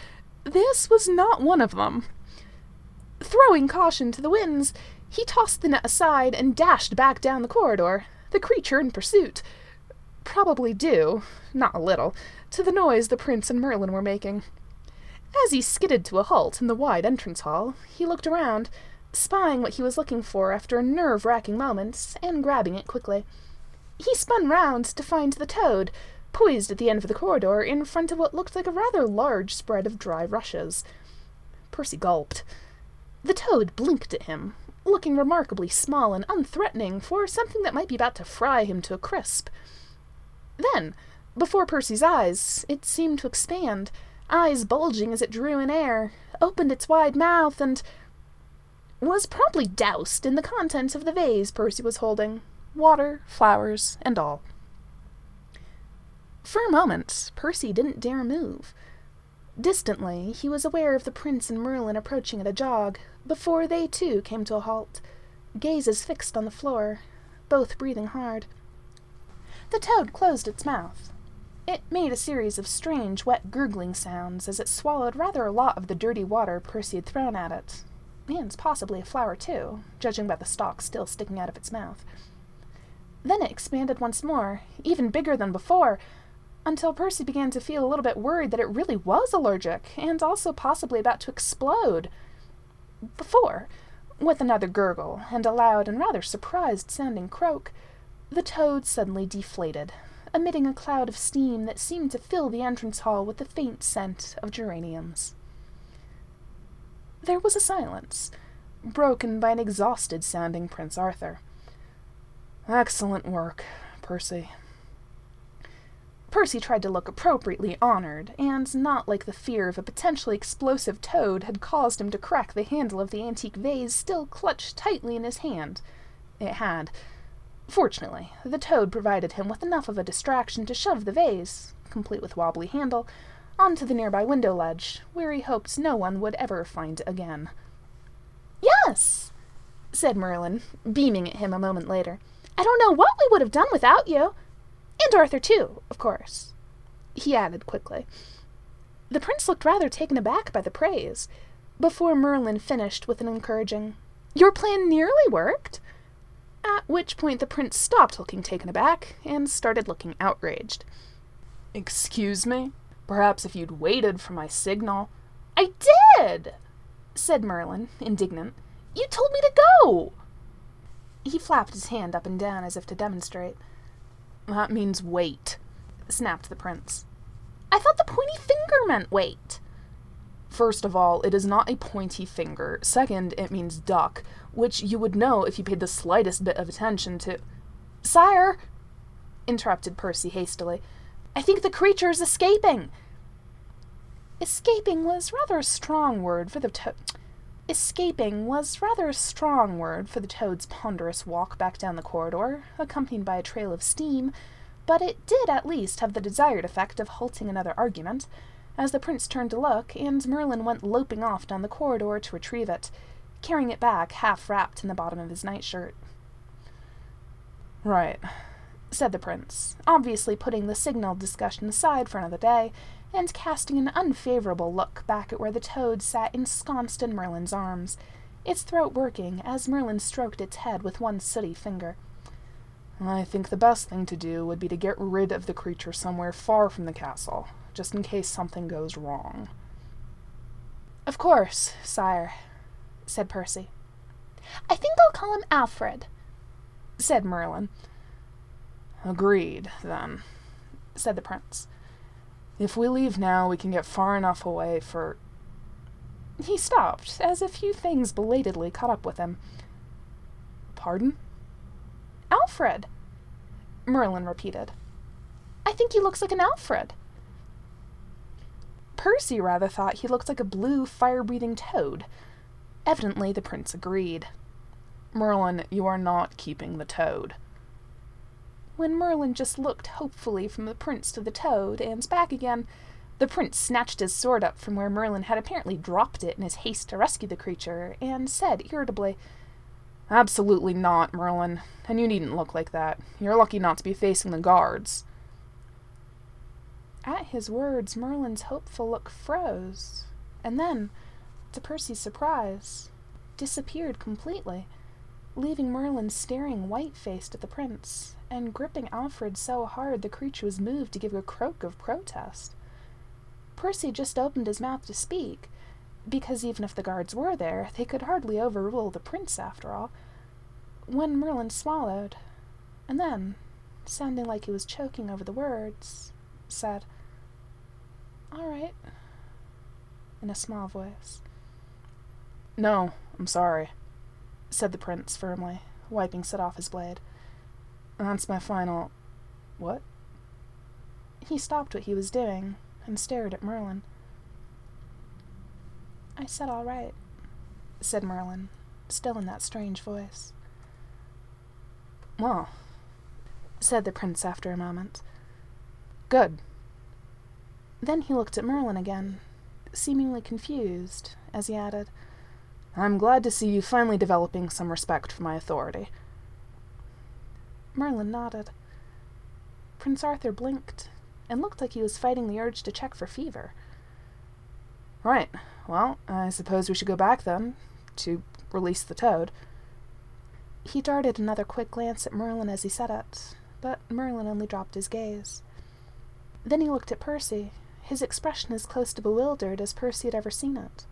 This was not one of them. Throwing caution to the winds, he tossed the net aside and dashed back down the corridor, the creature in pursuit. Probably due, not a little, to the noise the prince and Merlin were making. As he skidded to a halt in the wide entrance hall, he looked around, spying what he was looking for after a nerve-wracking moment, and grabbing it quickly. He spun round to find the toad, poised at the end of the corridor in front of what looked like a rather large spread of dry rushes. Percy gulped. The toad blinked at him, looking remarkably small and unthreatening for something that might be about to fry him to a crisp. Then, before Percy's eyes, it seemed to expand, eyes bulging as it drew in air, opened its wide mouth, and was promptly doused in the contents of the vase Percy was holding, water, flowers, and all. For a moment, Percy didn't dare move. Distantly, he was aware of the prince and Merlin approaching at a jog, before they too came to a halt, gazes fixed on the floor, both breathing hard. The toad closed its mouth. It made a series of strange, wet gurgling sounds as it swallowed rather a lot of the dirty water Percy had thrown at it, and possibly a flower too, judging by the stalk still sticking out of its mouth. Then it expanded once more, even bigger than before, until Percy began to feel a little bit worried that it really was allergic, and also possibly about to explode. Before, with another gurgle and a loud and rather surprised-sounding croak, the toad suddenly deflated, emitting a cloud of steam that seemed to fill the entrance hall with the faint scent of geraniums. There was a silence, broken by an exhausted-sounding Prince Arthur. "Excellent work, Percy." Percy tried to look appropriately honored, and not like the fear of a potentially explosive toad had caused him to crack the handle of the antique vase still clutched tightly in his hand. It had. Fortunately, the toad provided him with enough of a distraction to shove the vase, complete with wobbly handle, onto the nearby window ledge, where he hoped no one would ever find it again. "Yes," said Merlin, beaming at him a moment later. "I don't know what we would have done without you. And Arthur, too, of course," he added quickly. The prince looked rather taken aback by the praise, before Merlin finished with an encouraging, "Your plan nearly worked?" At which point the prince stopped looking taken aback and started looking outraged. "Excuse me? Perhaps if you'd waited for my signal—" "I did!" said Merlin, indignant. "You told me to go!" He flapped his hand up and down as if to demonstrate. "That means wait," snapped the prince. "I thought the pointy finger meant wait." "First of all, it is not a pointy finger. Second, it means duck, which you would know if you paid the slightest bit of attention to—" "Sire," interrupted Percy hastily, "I think the creature is escaping." Escaping was rather a strong word for the toad's ponderous walk back down the corridor, accompanied by a trail of steam, but it did at least have the desired effect of halting another argument, as the prince turned to look, and Merlin went loping off down the corridor to retrieve it, carrying it back half wrapped in the bottom of his nightshirt. "Right," said the prince, obviously putting the signal discussion aside for another day, and casting an unfavorable look back at where the toad sat ensconced in Merlin's arms, its throat working as Merlin stroked its head with one sooty finger. "I think the best thing to do would be to get rid of the creature somewhere far from the castle, just in case something goes wrong." "Of course, sire," said Percy. "I think I'll call him Alfred," said Merlin. "Agreed, then," said the prince. "If we leave now, we can get far enough away for—" He stopped, as a few things belatedly caught up with him. "Pardon?" "Alfred," Merlin repeated. "I think he looks like an Alfred." Percy rather thought he looked like a blue, fire-breathing toad. Evidently the prince agreed. "Merlin, you are not keeping the toad." When Merlin just looked hopefully from the prince to the toad, and back again, the prince snatched his sword up from where Merlin had apparently dropped it in his haste to rescue the creature, and said irritably, "Absolutely not, Merlin, and you needn't look like that. You're lucky not to be facing the guards." At his words, Merlin's hopeful look froze, and then, to Percy's surprise, disappeared completely, leaving Merlin staring white-faced at the prince, and gripping Alfred so hard the creature was moved to give a croak of protest. Percy just opened his mouth to speak, because even if the guards were there, they could hardly overrule the prince after all, when Merlin swallowed, and then, sounding like he was choking over the words, said, "All right," in a small voice. "No, I'm sorry," said the prince firmly, wiping soot off his blade. "That's my final—" "What?" He stopped what he was doing and stared at Merlin. "I said all right," said Merlin, still in that strange voice. "Well," said the prince after a moment. "Good." Then he looked at Merlin again, seemingly confused, as he added, "I'm glad to see you finally developing some respect for my authority." Merlin nodded. Prince Arthur blinked, and looked like he was fighting the urge to check for fever. "Right. Well, I suppose we should go back, then, to release the toad." He darted another quick glance at Merlin as he said it, but Merlin only dropped his gaze. Then he looked at Percy, his expression as close to bewildered as Percy had ever seen it.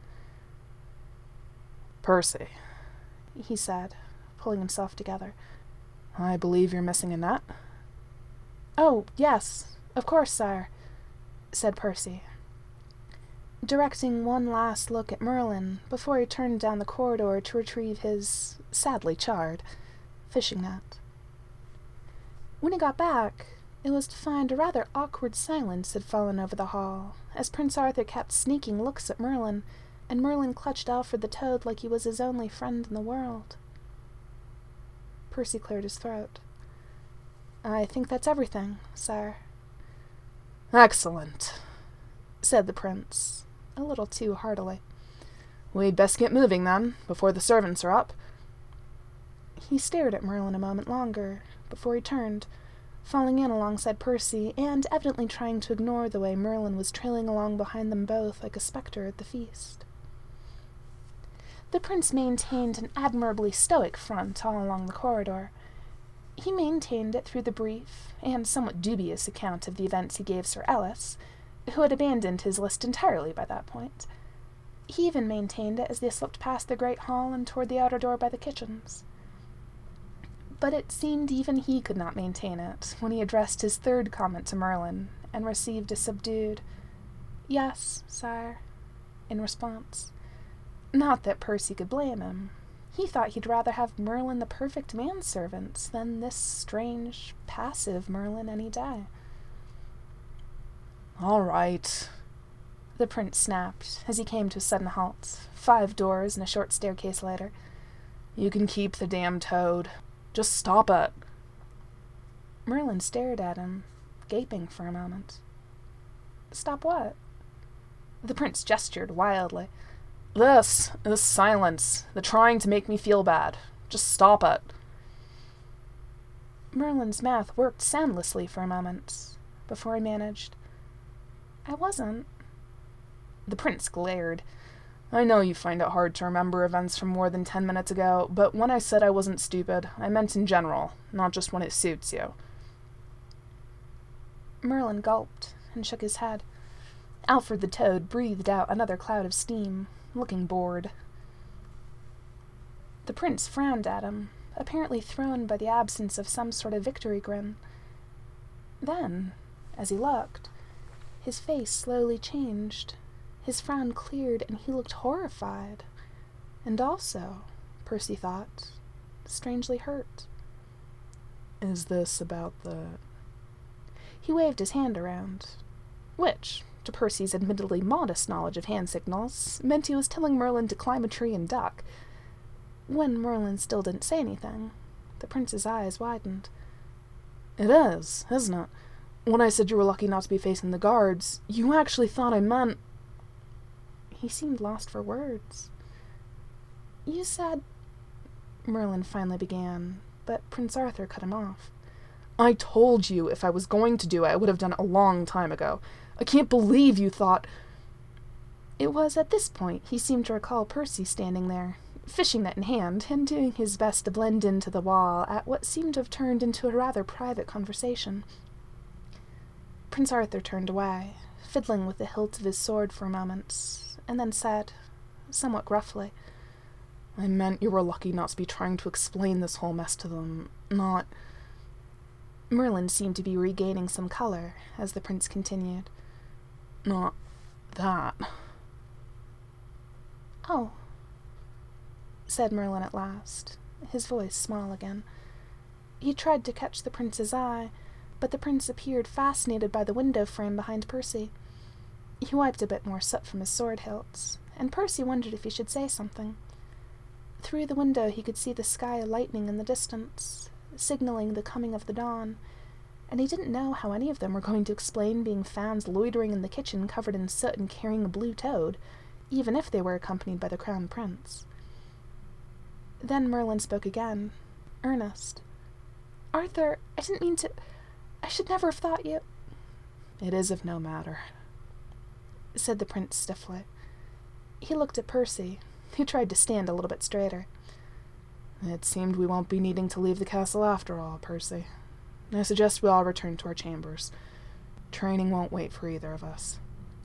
"Percy," he said, pulling himself together. "I believe you're missing a nut?" "Oh, yes, of course, sire," said Percy, directing one last look at Merlin before he turned down the corridor to retrieve his, sadly charred, fishing net. When he got back, it was to find a rather awkward silence had fallen over the hall, as Prince Arthur kept sneaking looks at Merlin, and Merlin clutched Alfred the Toad like he was his only friend in the world. Percy cleared his throat. "I think that's everything, sire." "Excellent," said the prince, a little too heartily. "We'd best get moving, then, before the servants are up." He stared at Merlin a moment longer, before he turned, falling in alongside Percy, and evidently trying to ignore the way Merlin was trailing along behind them both like a spectre at the feast. The prince maintained an admirably stoic front all along the corridor. He maintained it through the brief and somewhat dubious account of the events he gave Sir Ellis, who had abandoned his list entirely by that point. He even maintained it as they slipped past the great hall and toward the outer door by the kitchens. But it seemed even he could not maintain it when he addressed his third comment to Merlin and received a subdued, "Yes, sire," in response. Not that Percy could blame him. He thought he'd rather have Merlin the perfect manservant than this strange, passive Merlin any day. "All right," the prince snapped as he came to a sudden halt, 5 doors and a short staircase later. "You can keep the damn toad. Just stop it." Merlin stared at him, gaping for a moment. "Stop what?" The prince gestured wildly. This silence, the trying to make me feel bad. Just stop it." Merlin's mouth worked soundlessly for a moment, before he managed, "I wasn't." The prince glared. "I know you find it hard to remember events from more than 10 minutes ago, but when I said I wasn't stupid, I meant in general, not just when it suits you." Merlin gulped and shook his head. Alfred the Toad breathed out another cloud of steam, looking bored. The prince frowned at him, apparently thrown by the absence of some sort of victory grin. Then, as he looked, his face slowly changed. His frown cleared and he looked horrified. And also, Percy thought, strangely hurt. "Is this about the—" He waved his hand around, which, to Percy's admittedly modest knowledge of hand signals, meant he was telling Merlin to climb a tree and duck. When Merlin still didn't say anything, the prince's eyes widened. "It is, isn't it? When I said you were lucky not to be facing the guards, you actually thought I meant—" He seemed lost for words. "You said—" Merlin finally began, but Prince Arthur cut him off. "I told you if I was going to do it, I would have done it a long time ago. I can't believe you thought—" It was at this point he seemed to recall Percy standing there, fishing net in hand, and doing his best to blend into the wall at what seemed to have turned into a rather private conversation. Prince Arthur turned away, fiddling with the hilt of his sword for a moment, and then said, somewhat gruffly, I meant you were lucky not to be trying to explain this whole mess to them, not... Merlin seemed to be regaining some color as the prince continued. Not that. Oh, said Merlin at last, his voice small again. He tried to catch the prince's eye, but the prince appeared fascinated by the window frame behind Percy. He wiped a bit more soot from his sword hilts, and Percy wondered if he should say something. Through the window he could see the sky lightening in the distance, signaling the coming of the dawn, and he didn't know how any of them were going to explain being found loitering in the kitchen covered in soot and carrying a blue toad, even if they were accompanied by the crown prince. Then Merlin spoke again, earnest. Arthur, I didn't mean to... I should never have thought you... It is of no matter, said the prince stiffly. He looked at Percy, who tried to stand a little bit straighter. It seemed we won't be needing to leave the castle after all, Percy. I suggest we all return to our chambers. Training won't wait for either of us.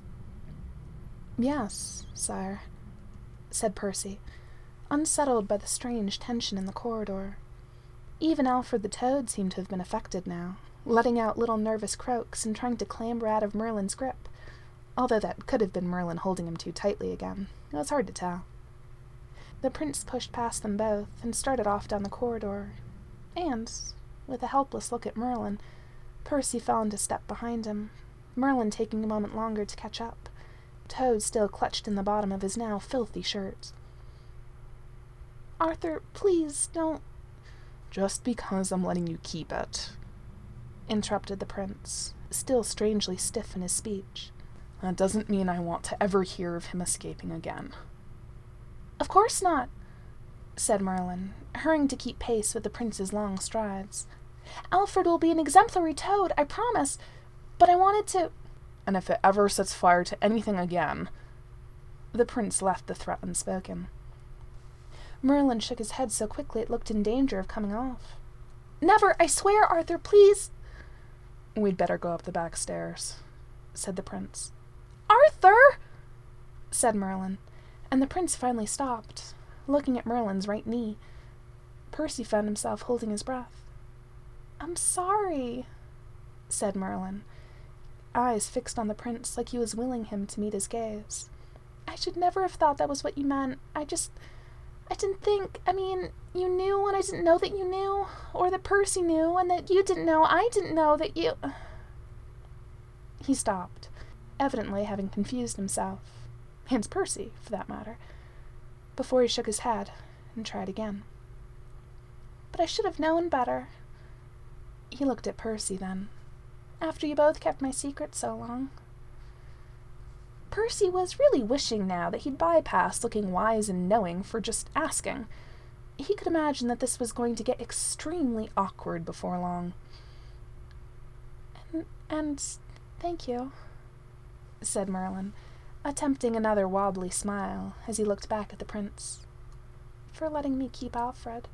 Yes, sire, said Percy, unsettled by the strange tension in the corridor. Even Alfred the Toad seemed to have been affected now, letting out little nervous croaks and trying to clamber out of Merlin's grip, although that could have been Merlin holding him too tightly again. It was hard to tell. The prince pushed past them both and started off down the corridor, and, with a helpless look at Merlin, Percy fell into step behind him, Merlin taking a moment longer to catch up, Toad still clutched in the bottom of his now filthy shirt. Arthur, please, don't... Just because I'm letting you keep it, interrupted the prince, still strangely stiff in his speech. That doesn't mean I want to ever hear of him escaping again. Of course not, said Merlin, hurrying to keep pace with the prince's long strides. Alfred will be an exemplary toad, I promise, but I wanted to... And if it ever sets fire to anything again... The prince left the threat unspoken. Merlin shook his head so quickly it looked in danger of coming off. Never, I swear, Arthur, please! We'd better go up the back stairs, said the prince. Arthur! Said Merlin, and the prince finally stopped, looking at Merlin's right knee. Percy found himself holding his breath. I'm sorry, said Merlin, eyes fixed on the prince like he was willing him to meet his gaze. I should never have thought that was what you meant. I didn't think, you knew and I didn't know that you knew, or that Percy knew and that you didn't know I didn't know that you... He stopped, evidently having confused himself, and Percy, for that matter, before he shook his head and tried again. But I should have known better. He looked at Percy then, after you both kept my secret so long. Percy was really wishing now that he'd bypassed looking wise and knowing for just asking. He could imagine that this was going to get extremely awkward before long. And thank you, said Merlin, attempting another wobbly smile as he looked back at the prince, for letting me keep Alfred.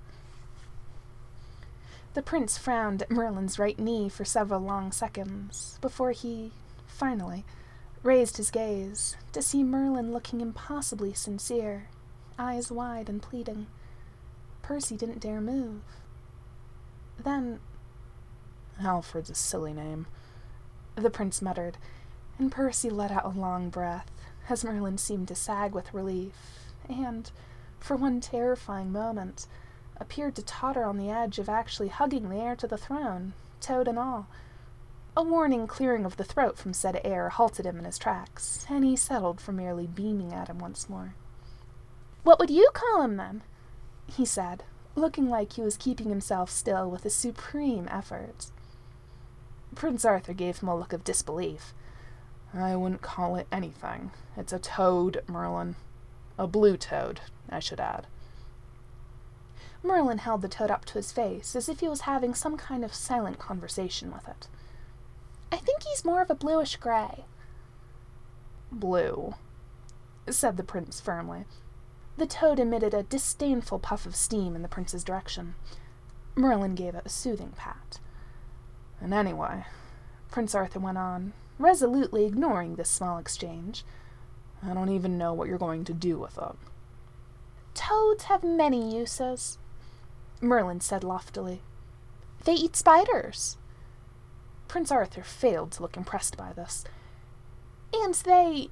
The prince frowned at Merlin's right knee for several long seconds before he, finally, raised his gaze to see Merlin looking impossibly sincere, eyes wide and pleading. Percy didn't dare move. Then, Alfred's a silly name, the prince muttered, and Percy let out a long breath as Merlin seemed to sag with relief and, for one terrifying moment, appeared to totter on the edge of actually hugging the heir to the throne, toad and all. A warning clearing of the throat from said air halted him in his tracks, and he settled for merely beaming at him once more. What would you call him, then? He said, looking like he was keeping himself still with a supreme effort. Prince Arthur gave him a look of disbelief. I wouldn't call it anything. It's a toad, Merlin. A blue toad, I should add. Merlin held the toad up to his face as if he was having some kind of silent conversation with it. I think he's more of a bluish-gray. Blue, said the prince firmly. The toad emitted a disdainful puff of steam in the prince's direction. Merlin gave it a soothing pat. And anyway, Prince Arthur went on, resolutely ignoring this small exchange, I don't even know what you're going to do with it. Toads have many uses, Merlin said loftily. They eat spiders. Prince Arthur failed to look impressed by this. And they,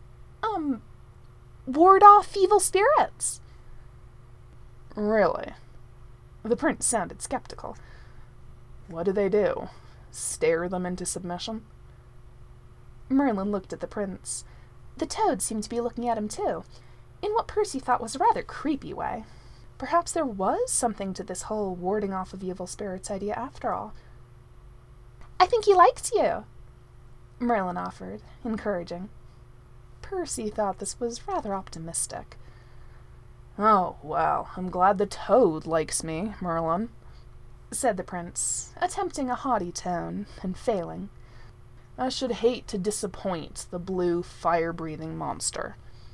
ward off evil spirits. Really? The prince sounded skeptical. What do? Stare them into submission? Merlin looked at the prince. The toad seemed to be looking at him too, in what Percy thought was a rather creepy way. Perhaps there was something to this whole warding off of evil spirits idea after all. I think he likes you, Merlin offered, encouraging. Percy thought this was rather optimistic. Oh, well, I'm glad the toad likes me, Merlin, said the prince, attempting a haughty tone, and failing. I should hate to disappoint the blue, fire-breathing monster.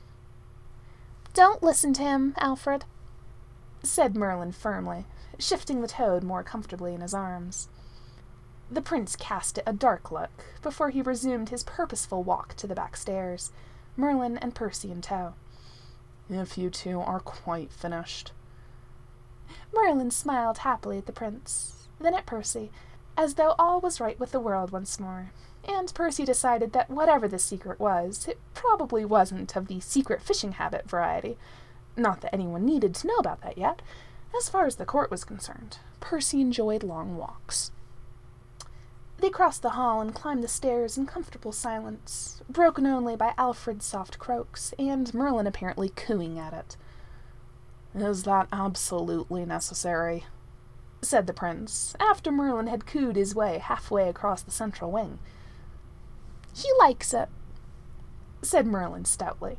Don't listen to him, Alfred, said Merlin firmly, shifting the toad more comfortably in his arms. The prince cast it a dark look before he resumed his purposeful walk to the back stairs, Merlin and Percy in tow. If you two are quite finished. Merlin smiled happily at the prince, then at Percy, as though all was right with the world once more, and Percy decided that whatever the secret was, it probably wasn't of the secret fishing habit variety. Not that anyone needed to know about that yet. As far as the court was concerned, Percy enjoyed long walks. They crossed the hall and climbed the stairs in comfortable silence, broken only by Alfred's soft croaks, and Merlin apparently cooing at it. Is that absolutely necessary? Said the prince, after Merlin had cooed his way halfway across the central wing. He likes it, said Merlin stoutly.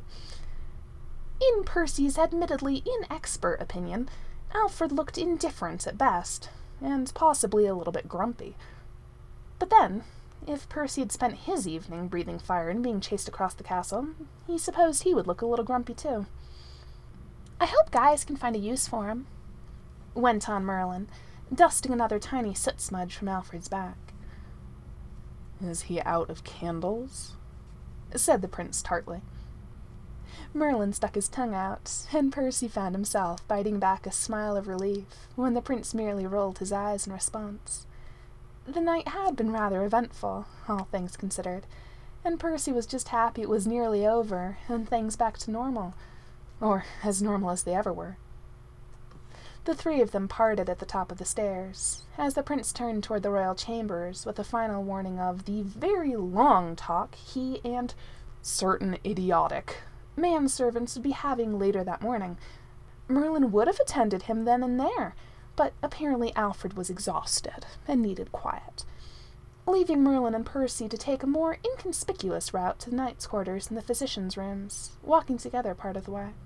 In Percy's admittedly inexpert opinion, Alfred looked indifferent at best, and possibly a little bit grumpy. But then, if Percy had spent his evening breathing fire and being chased across the castle, he supposed he would look a little grumpy too. I hope guys can find a use for him, went on Merlin, dusting another tiny soot smudge from Alfred's back. Is he out of candles? Said the prince tartly. Merlin stuck his tongue out, and Percy found himself biting back a smile of relief when the prince merely rolled his eyes in response. The night had been rather eventful, all things considered, and Percy was just happy it was nearly over and things back to normal, or as normal as they ever were. The three of them parted at the top of the stairs, as the prince turned toward the royal chambers with a final warning of the very long talk he and certain idiotic manservants would be having later that morning. Merlin would have attended him then and there, but apparently Alfred was exhausted and needed quiet, leaving Merlin and Percy to take a more inconspicuous route to the knight's quarters in the physician's rooms, walking together part of the way.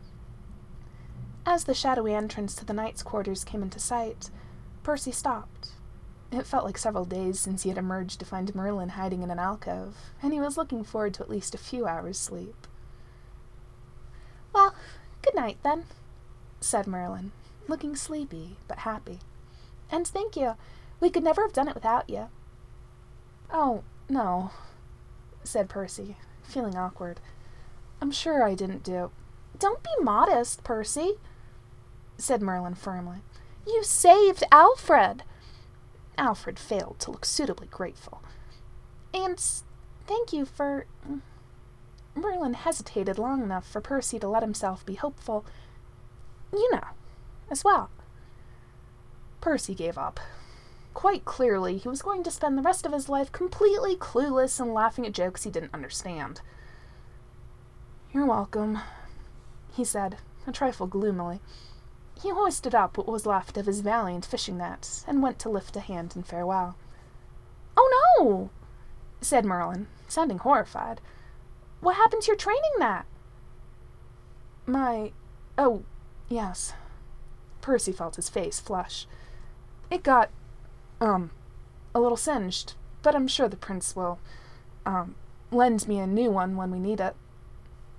As the shadowy entrance to the knight's quarters came into sight, Percy stopped. It felt like several days since he had emerged to find Merlin hiding in an alcove, and he was looking forward to at least a few hours' sleep. Well, good night, then, said Merlin, looking sleepy but happy. And thank you. We could never have done it without you. Oh, no, said Percy, feeling awkward. I'm sure I didn't do. Don't be modest, Percy, said Merlin firmly. You saved Alfred. Alfred failed to look suitably grateful. And thank you for... Merlin hesitated long enough for Percy to let himself be hopeful. You know, as well. Percy gave up. Quite clearly, he was going to spend the rest of his life completely clueless and laughing at jokes he didn't understand. You're welcome, he said, a trifle gloomily. He hoisted up what was left of his valiant fishing net, and went to lift a hand in farewell. Oh no, said Merlin, sounding horrified. What happened to your training net? Oh, yes. Percy felt his face flush. It got, a little singed, but I'm sure the prince will, lend me a new one when we need it.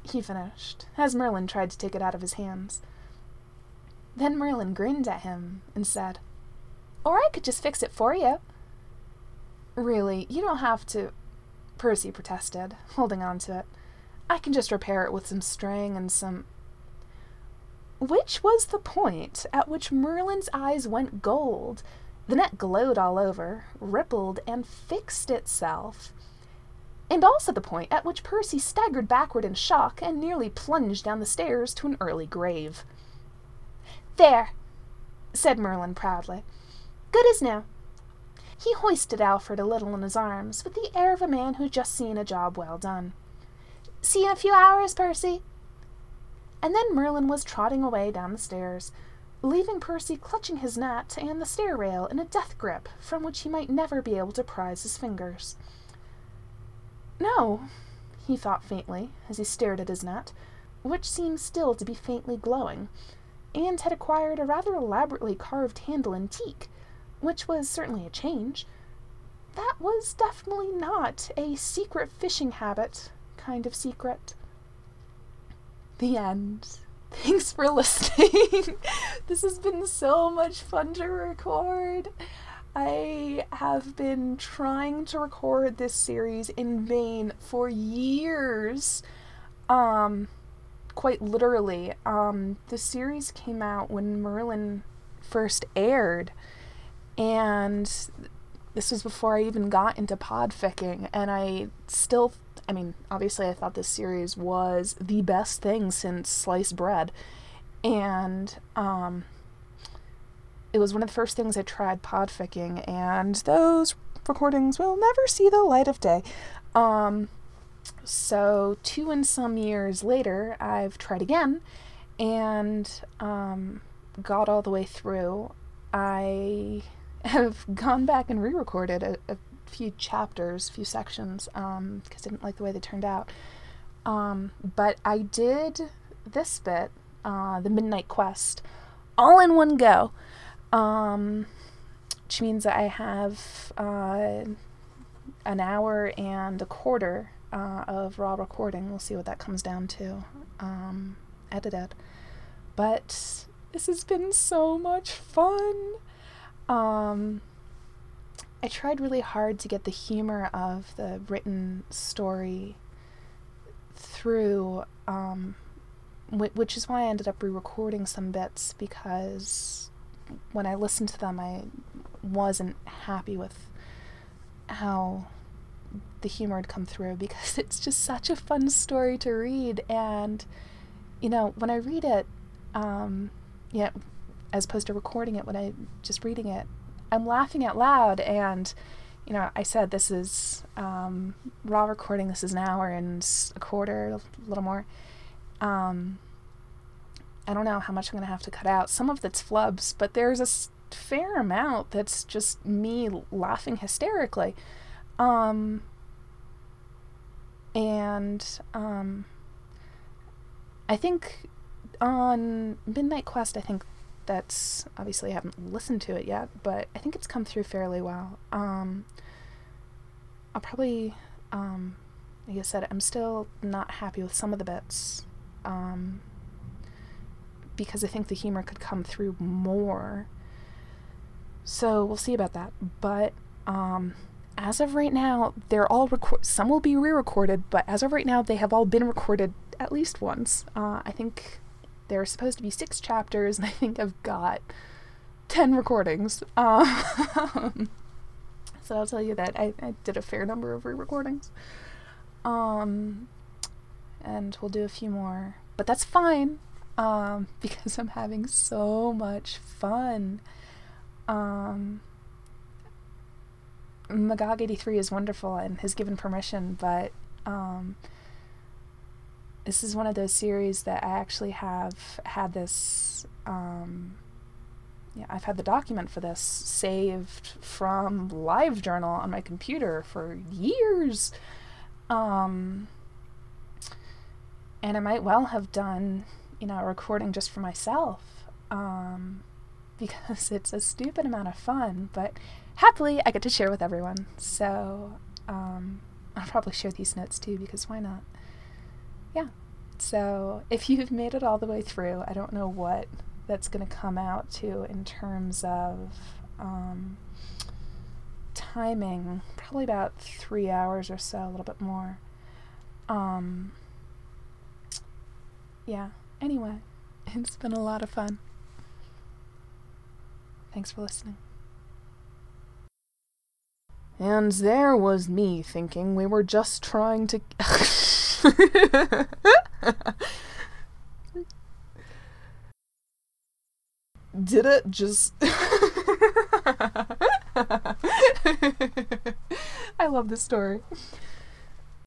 he finished, as Merlin tried to take it out of his hands. Then Merlin grinned at him and said, "Or I could just fix it for you." "Really, you don't have to," Percy protested, holding on to it. "I can just repair it with some string and some—" Which was the point at which Merlin's eyes went gold. The net glowed all over, rippled, and fixed itself. And also the point at which Percy staggered backward in shock and nearly plunged down the stairs to an early grave. "There," said Merlin proudly. "Good as new." He hoisted Alfred a little in his arms, with the air of a man who had just seen a job well done. "See you in a few hours, Percy." And then Merlin was trotting away down the stairs, leaving Percy clutching his net and the stair rail in a death grip from which he might never be able to prise his fingers. "No," he thought faintly, as he stared at his net, which seemed still to be faintly glowing, and had acquired a rather elaborately carved handle and teak, which was certainly a change. That was definitely not a secret fishing habit kind of secret. The end. Thanks for listening. This has been so much fun to record. I have been trying to record this series in vain for years. Quite literally. The series came out when Merlin first aired, and this was before I even got into podficking, and obviously I thought this series was the best thing since sliced bread, and it was one of the first things I tried podficking, and those recordings will never see the light of day. So 2 and some years later, I've tried again, and got all the way through. I have gone back and re-recorded a few chapters, few sections, because I didn't like the way they turned out. But I did this bit, the Midnight Quest, all in one go, which means that I have an hour and a quarter of raw recording. We'll see what that comes down to, edited. But this has been so much fun. I tried really hard to get the humor of the written story through, which is why I ended up re-recording some bits, because when I listened to them I wasn't happy with how the humor had come through, because it's just such a fun story to read, and when I read it, as opposed to recording it, when I just reading it, I'm laughing out loud, and I said this is raw recording, this is an hour and a quarter, a little more. I don't know how much I'm going to have to cut out. Some of that's flubs, but there's a fair amount that's just me laughing hysterically. I think on Midnight Quest, I think that's, obviously I haven't listened to it yet, but I think it's come through fairly well. I'll probably, like I said, I'm still not happy with some of the bits, because I think the humor could come through more. So we'll see about that. But as of right now, they're all some will be re-recorded, but as of right now, they have all been recorded at least once. I think there are supposed to be 6 chapters, and I think I've got 10 recordings. So I'll tell you that I did a fair number of re-recordings. And we'll do a few more. But that's fine, because I'm having so much fun. Magog83 is wonderful and has given permission, but this is one of those series that I actually have had this, I've had the document for this saved from LiveJournal on my computer for years. And I might well have done, a recording just for myself, because it's a stupid amount of fun, but happily I get to share with everyone. So I'll probably share these notes too, because why not? Yeah. So if you've made it all the way through, I don't know what that's going to come out to in terms of timing. Probably about 3 hours or so, a little bit more. Yeah, anyway, it's been a lot of fun. Thanks for listening. And there was me thinking we were just trying to... Did it just... I love this story.